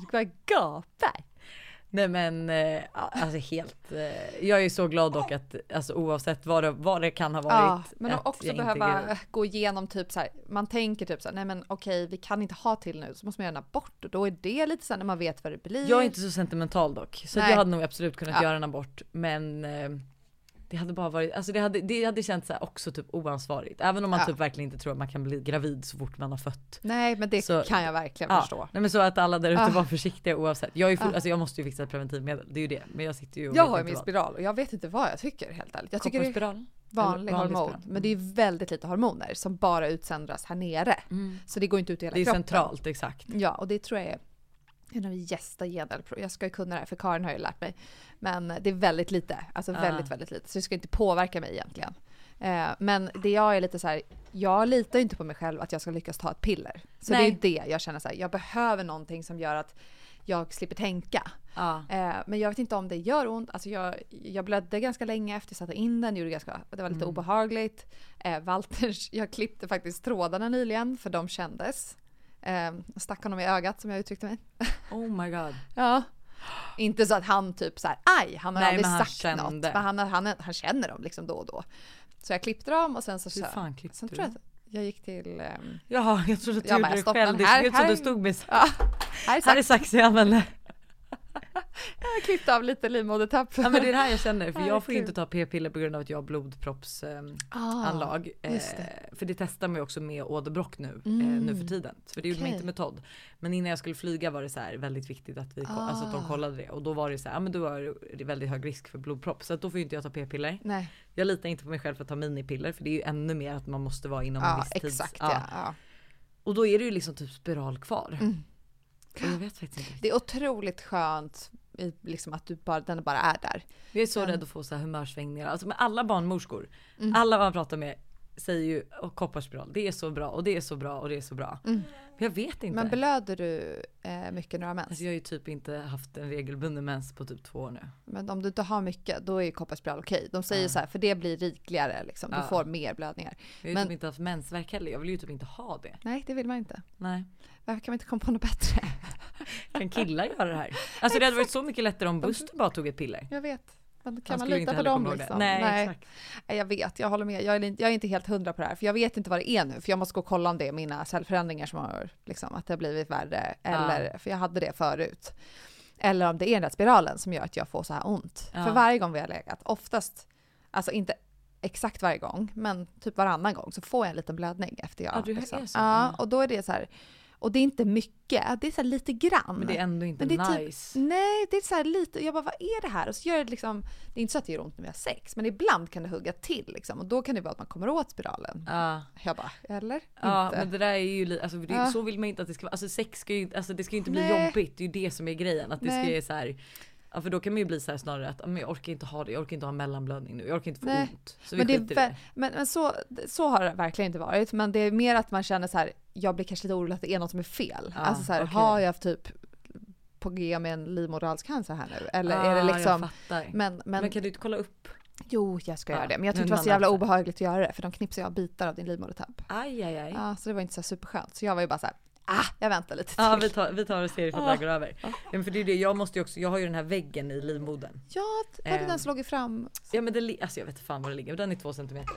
Speaker 6: gapar.
Speaker 5: Nej men alltså helt, jag är så glad dock att alltså, oavsett vad det kan ha varit.
Speaker 6: Men också behöva gå igenom typ så här, man tänker typ så här, nej men okej, vi kan inte ha till nu, så måste man göra en abort, och då är det lite så här, när man vet vad det blir.
Speaker 5: Jag är inte så sentimental dock, så jag hade nog absolut kunnat göra en abort, men det hade bara varit, alltså det hade känts så här också typ oansvarigt, även om man typ verkligen inte tror att man kan bli gravid så fort man har fött.
Speaker 6: Nej, men det så, kan jag verkligen förstå.
Speaker 5: Nej, men så att alla där ute var försiktiga oavsett. Jag är alltså jag måste ju fixa ett preventivmedel, det är ju det, men jag sitter ju och
Speaker 6: jag har ju min spiral och jag vet inte vad jag tycker, helt ärligt. Jag tycker det är vanlig hormon, men det är väldigt lite hormoner som bara utsöndras här nere. Så det går inte ut i hela kroppen.
Speaker 5: Det är centralt, exakt.
Speaker 6: Ja, och det tror jag är en av gästa genelprov. Jag ska ju kunna det här, för Karin har ju lärt mig. Men det är väldigt lite. Alltså väldigt, väldigt lite. Så det ska inte påverka mig egentligen. Men det jag är lite så här, jag litar inte på mig själv att jag ska lyckas ta ett piller. Så det är det jag känner så här, jag behöver någonting som gör att jag slipper tänka. Men jag vet inte om det gör ont. Alltså jag blödde ganska länge efter att jag satte in den. Det var lite obehagligt. Walters, jag klippte faktiskt trådarna nyligen, för de kändes. Stack honom i ögat, som jag uttryckte mig.
Speaker 5: Oh my god.
Speaker 6: Ja. Inte så att han typ så här, han har aldrig sagt något. Men han känner dem liksom då och då. Så jag klippte dem och sen så...
Speaker 5: Hur fan klippte
Speaker 6: sen
Speaker 5: du?
Speaker 6: Tror jag gick till...
Speaker 5: Ja, jag trodde att du gjorde det själv. Det är så du stod med...
Speaker 6: Här är
Speaker 5: sax jag använder.
Speaker 6: Jag klippte av lite livmodertapp.
Speaker 5: Ja, men det är det här jag känner, för jag får inte ta p-piller på grund av att jag har blodproppsanlag. För det testar man ju också med åderbråck nu för tiden. För det gjorde man inte med Todd. Men innan jag skulle flyga var det så här väldigt viktigt att alltså att de kollade det, och då var det så här, men då är det väldigt hög risk för blodpropp, så att då får inte jag ta p-piller.
Speaker 6: Nej.
Speaker 5: Jag litar inte på mig själv för att ta minipiller, för det är ju ännu mer att man måste vara inom en viss tid.
Speaker 6: Exakt,
Speaker 5: Och då är det ju liksom typ spiral kvar. Jag vet faktiskt inte.
Speaker 6: Det är otroligt skönt liksom att den bara är där.
Speaker 5: Jag är så rädd att få så här humörsvängningar. Alltså med alla barnmorskor, alla man pratar med säger ju kopparspiral, det är så bra och det är så bra och det är så bra. Men jag vet inte.
Speaker 6: Men blöder du mycket när du har mens?
Speaker 5: Alltså jag har ju typ inte haft en regelbunden mens på typ 2 år nu.
Speaker 6: Men om du inte har mycket, då är ju kopparspiral okej. De säger så här, för det blir rikligare liksom. Du får mer blödningar.
Speaker 5: Jag har ju typ inte haft mensvärk heller. Jag vill ju typ inte ha det.
Speaker 6: Nej, det vill man inte.
Speaker 5: Nej.
Speaker 6: Varför kan man inte komma på något bättre?
Speaker 5: Kan killar göra det här? Alltså det hade varit så mycket lättare om Buster bara tog ett piller.
Speaker 6: Jag vet. Men kan man lita på dem liksom?
Speaker 5: Nej, exakt.
Speaker 6: Jag vet, jag håller med. Jag är inte helt 100 på det här. För jag vet inte vad det är nu. För jag måste gå och kolla om det är mina cellförändringar som har liksom, att det har blivit värre. Eller, för jag hade det förut. Eller om det är den där spiralen som gör att jag får så här ont. För varje gång vi har legat, oftast, alltså inte exakt varje gång, men typ varannan gång, så får jag en liten blödning efter jag. Liksom. Och då är det så här. Och det är inte mycket, det är så här lite grann.
Speaker 5: Men det är ändå inte nice.
Speaker 6: Nej, det är så här lite, jag bara, vad är det här? Och så gör det liksom, det är inte så att det gör ont när vi har sex, men ibland kan det hugga till liksom. Och då kan det vara att man kommer åt spiralen. Jag bara, eller?
Speaker 5: Ja,
Speaker 6: inte.
Speaker 5: Men det där är ju, alltså så vill man inte att det ska vara, alltså sex ska ju, alltså det ska ju inte bli jobbigt, det är ju det som är grejen, att det ska ju så här. Ja, för då kan man ju bli så här snarare att men jag orkar inte ha det, jag orkar inte ha mellanblödning nu, jag orkar inte få ont. Så vi
Speaker 6: men men så har det verkligen inte varit, men det är mer att man känner så här, jag blir kanske lite orolig att det är något som är fel. Alltså så här, har jag typ på G med en livmoderhalscancer här nu, eller är det liksom, men
Speaker 5: kan du inte kolla upp?
Speaker 6: Jo, jag ska göra det, men jag tyckte det var så jävla obehagligt att göra det, för de knipsar av bitar av din livmodertapp.
Speaker 5: Aj.
Speaker 6: Ja, så det var inte så superskönt, så jag var ju bara så här, jag väntar lite till.
Speaker 5: Ja, vi tar och ser ifall det går över. Men för det är det, jag måste ju också, jag har ju den här väggen i livmodern.
Speaker 6: Ja, var det den slog fram?
Speaker 5: Ja, men alltså jag vet inte fan var det ligger. Den är 2 centimeter.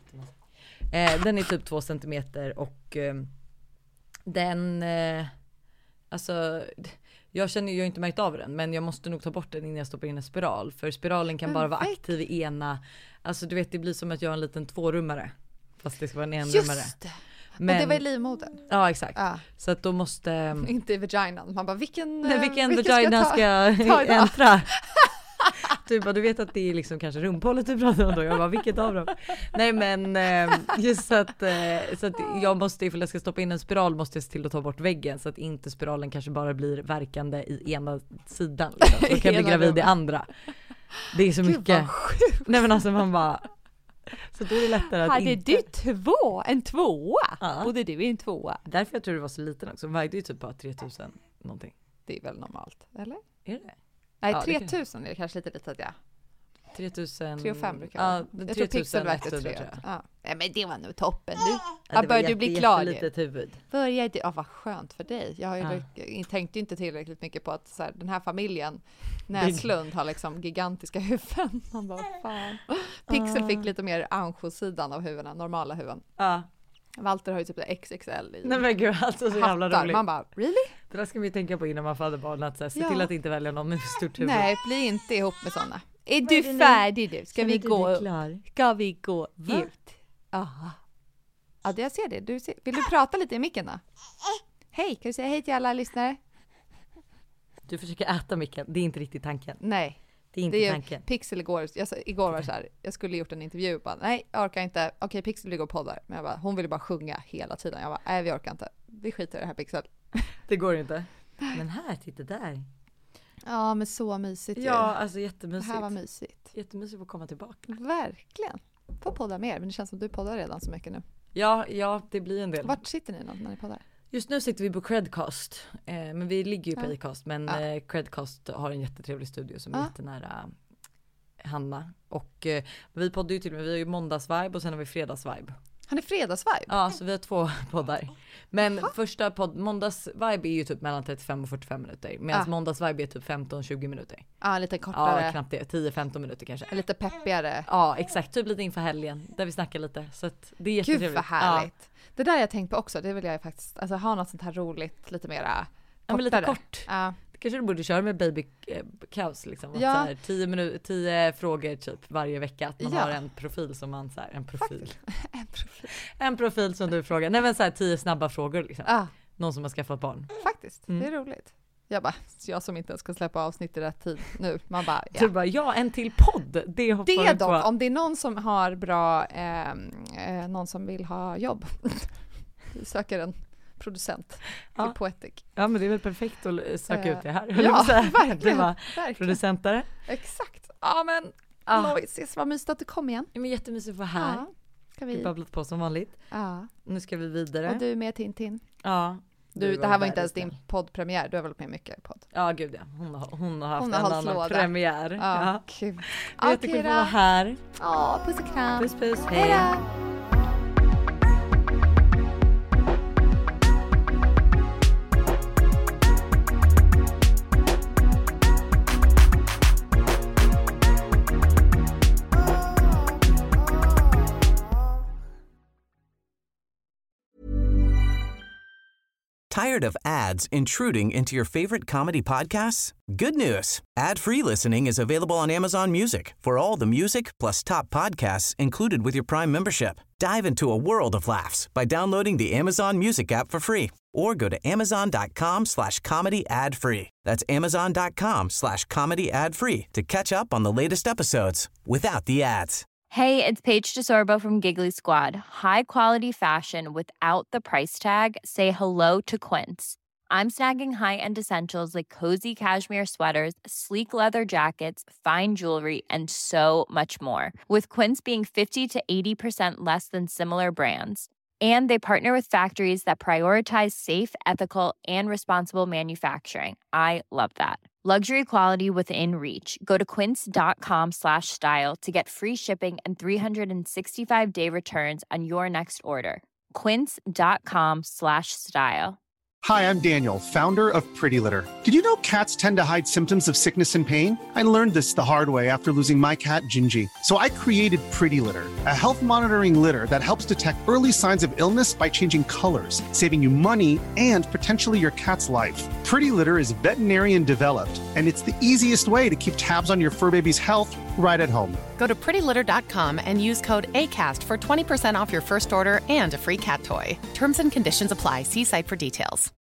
Speaker 5: Den är typ 2 centimeter och den alltså Jag känner ju inte märkt av den, men jag måste nog ta bort den innan jag stoppar in en spiral. För spiralen kan bara vara aktiv i ena. Alltså du vet, det blir som att jag har en liten 2-rummare. Fast det ska vara en 1-rummare.
Speaker 6: Just det. Men, och det var i livmodern.
Speaker 5: Ja, exakt. Så att då måste...
Speaker 6: Inte i vaginan. Man bara, vilken
Speaker 5: vagina ska jag äntra? Typ, du vet att det är liksom kanske rumphålet du pratar om då. Jag bara, vilket av dem? Nej men just så att jag måste, ifall jag ska stoppa in en spiral måste jag se till att ta bort väggen. Så att inte spiralen kanske bara blir verkande i ena sidan. Liksom. Så kan jag bli gravid i andra. Det är så mycket. Nej men alltså man bara... Så då är det lättare att
Speaker 6: hade du en tvåa?
Speaker 5: Ja.
Speaker 6: Bodde du i en tvåa?
Speaker 5: Därför jag tror det var så liten också. Vägde ju typ bara 3000 någonting.
Speaker 6: Det är väl normalt, eller?
Speaker 5: Är det?
Speaker 6: Nej, 3000 är det kanske lite litet, ja.
Speaker 5: 3000...
Speaker 6: 3 och 5 brukar
Speaker 5: ja,
Speaker 6: jag tror Pixel vägde 3. Ja. Men det var nog toppen nu.
Speaker 5: Ja,
Speaker 6: börjar du bli klar?
Speaker 5: Litet huvud.
Speaker 6: Börjar du? Ja, vad skönt för dig. Jag har ju tänkte inte tillräckligt mycket på att så här, den här familjen Näslund har liksom gigantiska huvuden. Man bara, fan. Pixel fick lite mer ancho-sidan av huvudena, normala huvuden.
Speaker 5: Ja.
Speaker 6: Walter har ju typ XXL i.
Speaker 5: Nej men gud, alltså så jävla roligt.
Speaker 6: Man bara, really?
Speaker 5: Det där ska vi tänka på innan man föder barn, att se till att inte välja någon med stort huvud.
Speaker 6: Nej, bli inte ihop med sådana. Är du färdig nu? Ska vi gå ut? Ja, jag ser det. Vill du prata lite i micken då? Hej, kan du säga hej till alla lyssnare?
Speaker 5: Du försöker äta micken, det är inte riktigt tanken.
Speaker 6: Nej.
Speaker 5: Det är inte tanken.
Speaker 6: Pixel igår var så här, jag skulle gjort en intervju bara, nej, jag orkar inte. Okej, Pixel vill gå poddar. Men jag bara, hon ville bara sjunga hela tiden. Jag bara, nej, vi orkar inte. Vi skiter i det här, Pixel.
Speaker 5: Det går inte. Men här, titta där.
Speaker 6: Ja, men så mysigt.
Speaker 5: Ja, alltså jättemysigt.
Speaker 6: Det här var mysigt.
Speaker 5: Jättemysigt att komma tillbaka.
Speaker 6: Verkligen. Får podda mer, men det känns som du poddar redan så mycket nu.
Speaker 5: Ja, det blir en del.
Speaker 6: Vart sitter ni när ni poddar?
Speaker 5: Just nu sitter vi på Credcast, men vi ligger ju på Acast, men Credcast har en jättetrevlig studio som är jättenära Hanna. Och vi poddar ju till och med, vi har ju måndagsvibe och sen har vi fredagsvibe.
Speaker 6: Har ni fredagsvibe?
Speaker 5: Ja, så vi har 2 poddar. Men första måndagsvibe är ju typ mellan 35 och 45 minuter. Medan måndagsvibe är typ 15-20 minuter.
Speaker 6: Ja, lite kortare.
Speaker 5: Ja, knappt det. 10-15 minuter kanske.
Speaker 6: Lite peppigare.
Speaker 5: Ja, exakt. Typ lite inför helgen. Där vi snackar lite. Så att det är jättetrevligt.
Speaker 6: Gud vad härligt. Ja. Det där jag tänkt på också. Det vill jag faktiskt alltså, ha något sånt här roligt. Lite mera kortare.
Speaker 5: Ja, men lite kort.
Speaker 6: Ja.
Speaker 5: Kanske du borde köra med baby cows liksom. Så här, 10 frågor typ varje vecka. Att man har en profil som man så här, en profil som du frågar. Nej men så här 10 snabba frågor liksom. Någon som har skaffat barn.
Speaker 6: Faktiskt, det är roligt. Jag som inte ens ska släppa avsnitt i rätt tid nu. Man bara,
Speaker 5: Du bara, en till podd. Det hoppar
Speaker 6: dock, på. Om det är någon som har bra, någon som vill ha jobb. Du söker en producent till Poetic.
Speaker 5: Ja, men det är väl perfekt att söka ut det här.
Speaker 6: Ja, verkligen.
Speaker 5: Det var producentare.
Speaker 6: Exakt. Ja, men Lois, vad mysigt att du kom igen.
Speaker 5: Ja, men jättemysigt att vara här.
Speaker 6: Ja. Ska vi
Speaker 5: babblat på som vanligt.
Speaker 6: Ja.
Speaker 5: Nu ska vi vidare.
Speaker 6: Och du är med Tintin.
Speaker 5: Ja.
Speaker 6: Det här var inte ens din poddpremiär. Du har väl med mycket i podd?
Speaker 5: Ja, gud ja. Hon har haft en annan premiär.
Speaker 6: Ja, kul.
Speaker 5: Jättekul att vara här.
Speaker 6: Ja, puss och kram.
Speaker 5: Puss, hej.
Speaker 3: Tired of ads intruding into your favorite comedy podcasts? Good news. Ad-free listening is available on Amazon Music for all the music plus top podcasts included with your Prime membership. Dive into a world of laughs by downloading the Amazon Music app for free or go to amazon.com/comedy ad-free. That's amazon.com/comedy ad-free to catch up on the latest episodes without the ads.
Speaker 10: Hey, it's Paige DeSorbo from Giggly Squad. High quality fashion without the price tag. Say hello to Quince. I'm snagging high-end essentials like cozy cashmere sweaters, sleek leather jackets, fine jewelry, and so much more. With Quince being 50 to 80% less than similar brands. And they partner with factories that prioritize safe, ethical, and responsible manufacturing. I love that. Luxury quality within reach. Go to quince.com/style to get free shipping and 365-day returns on your next order. Quince.com/style.
Speaker 7: Hi, I'm Daniel, founder of Pretty Litter. Did you know cats tend to hide symptoms of sickness and pain? I learned this the hard way after losing my cat, Gingy. So I created Pretty Litter, a health monitoring litter that helps detect early signs of illness by changing colors, saving you money and potentially your cat's life. Pretty Litter is veterinarian developed, and it's the easiest way to keep tabs on your fur baby's health right at home.
Speaker 11: Go to prettylitter.com and use code ACAST for 20% off your first order and a free cat toy. Terms and conditions apply. See site for details.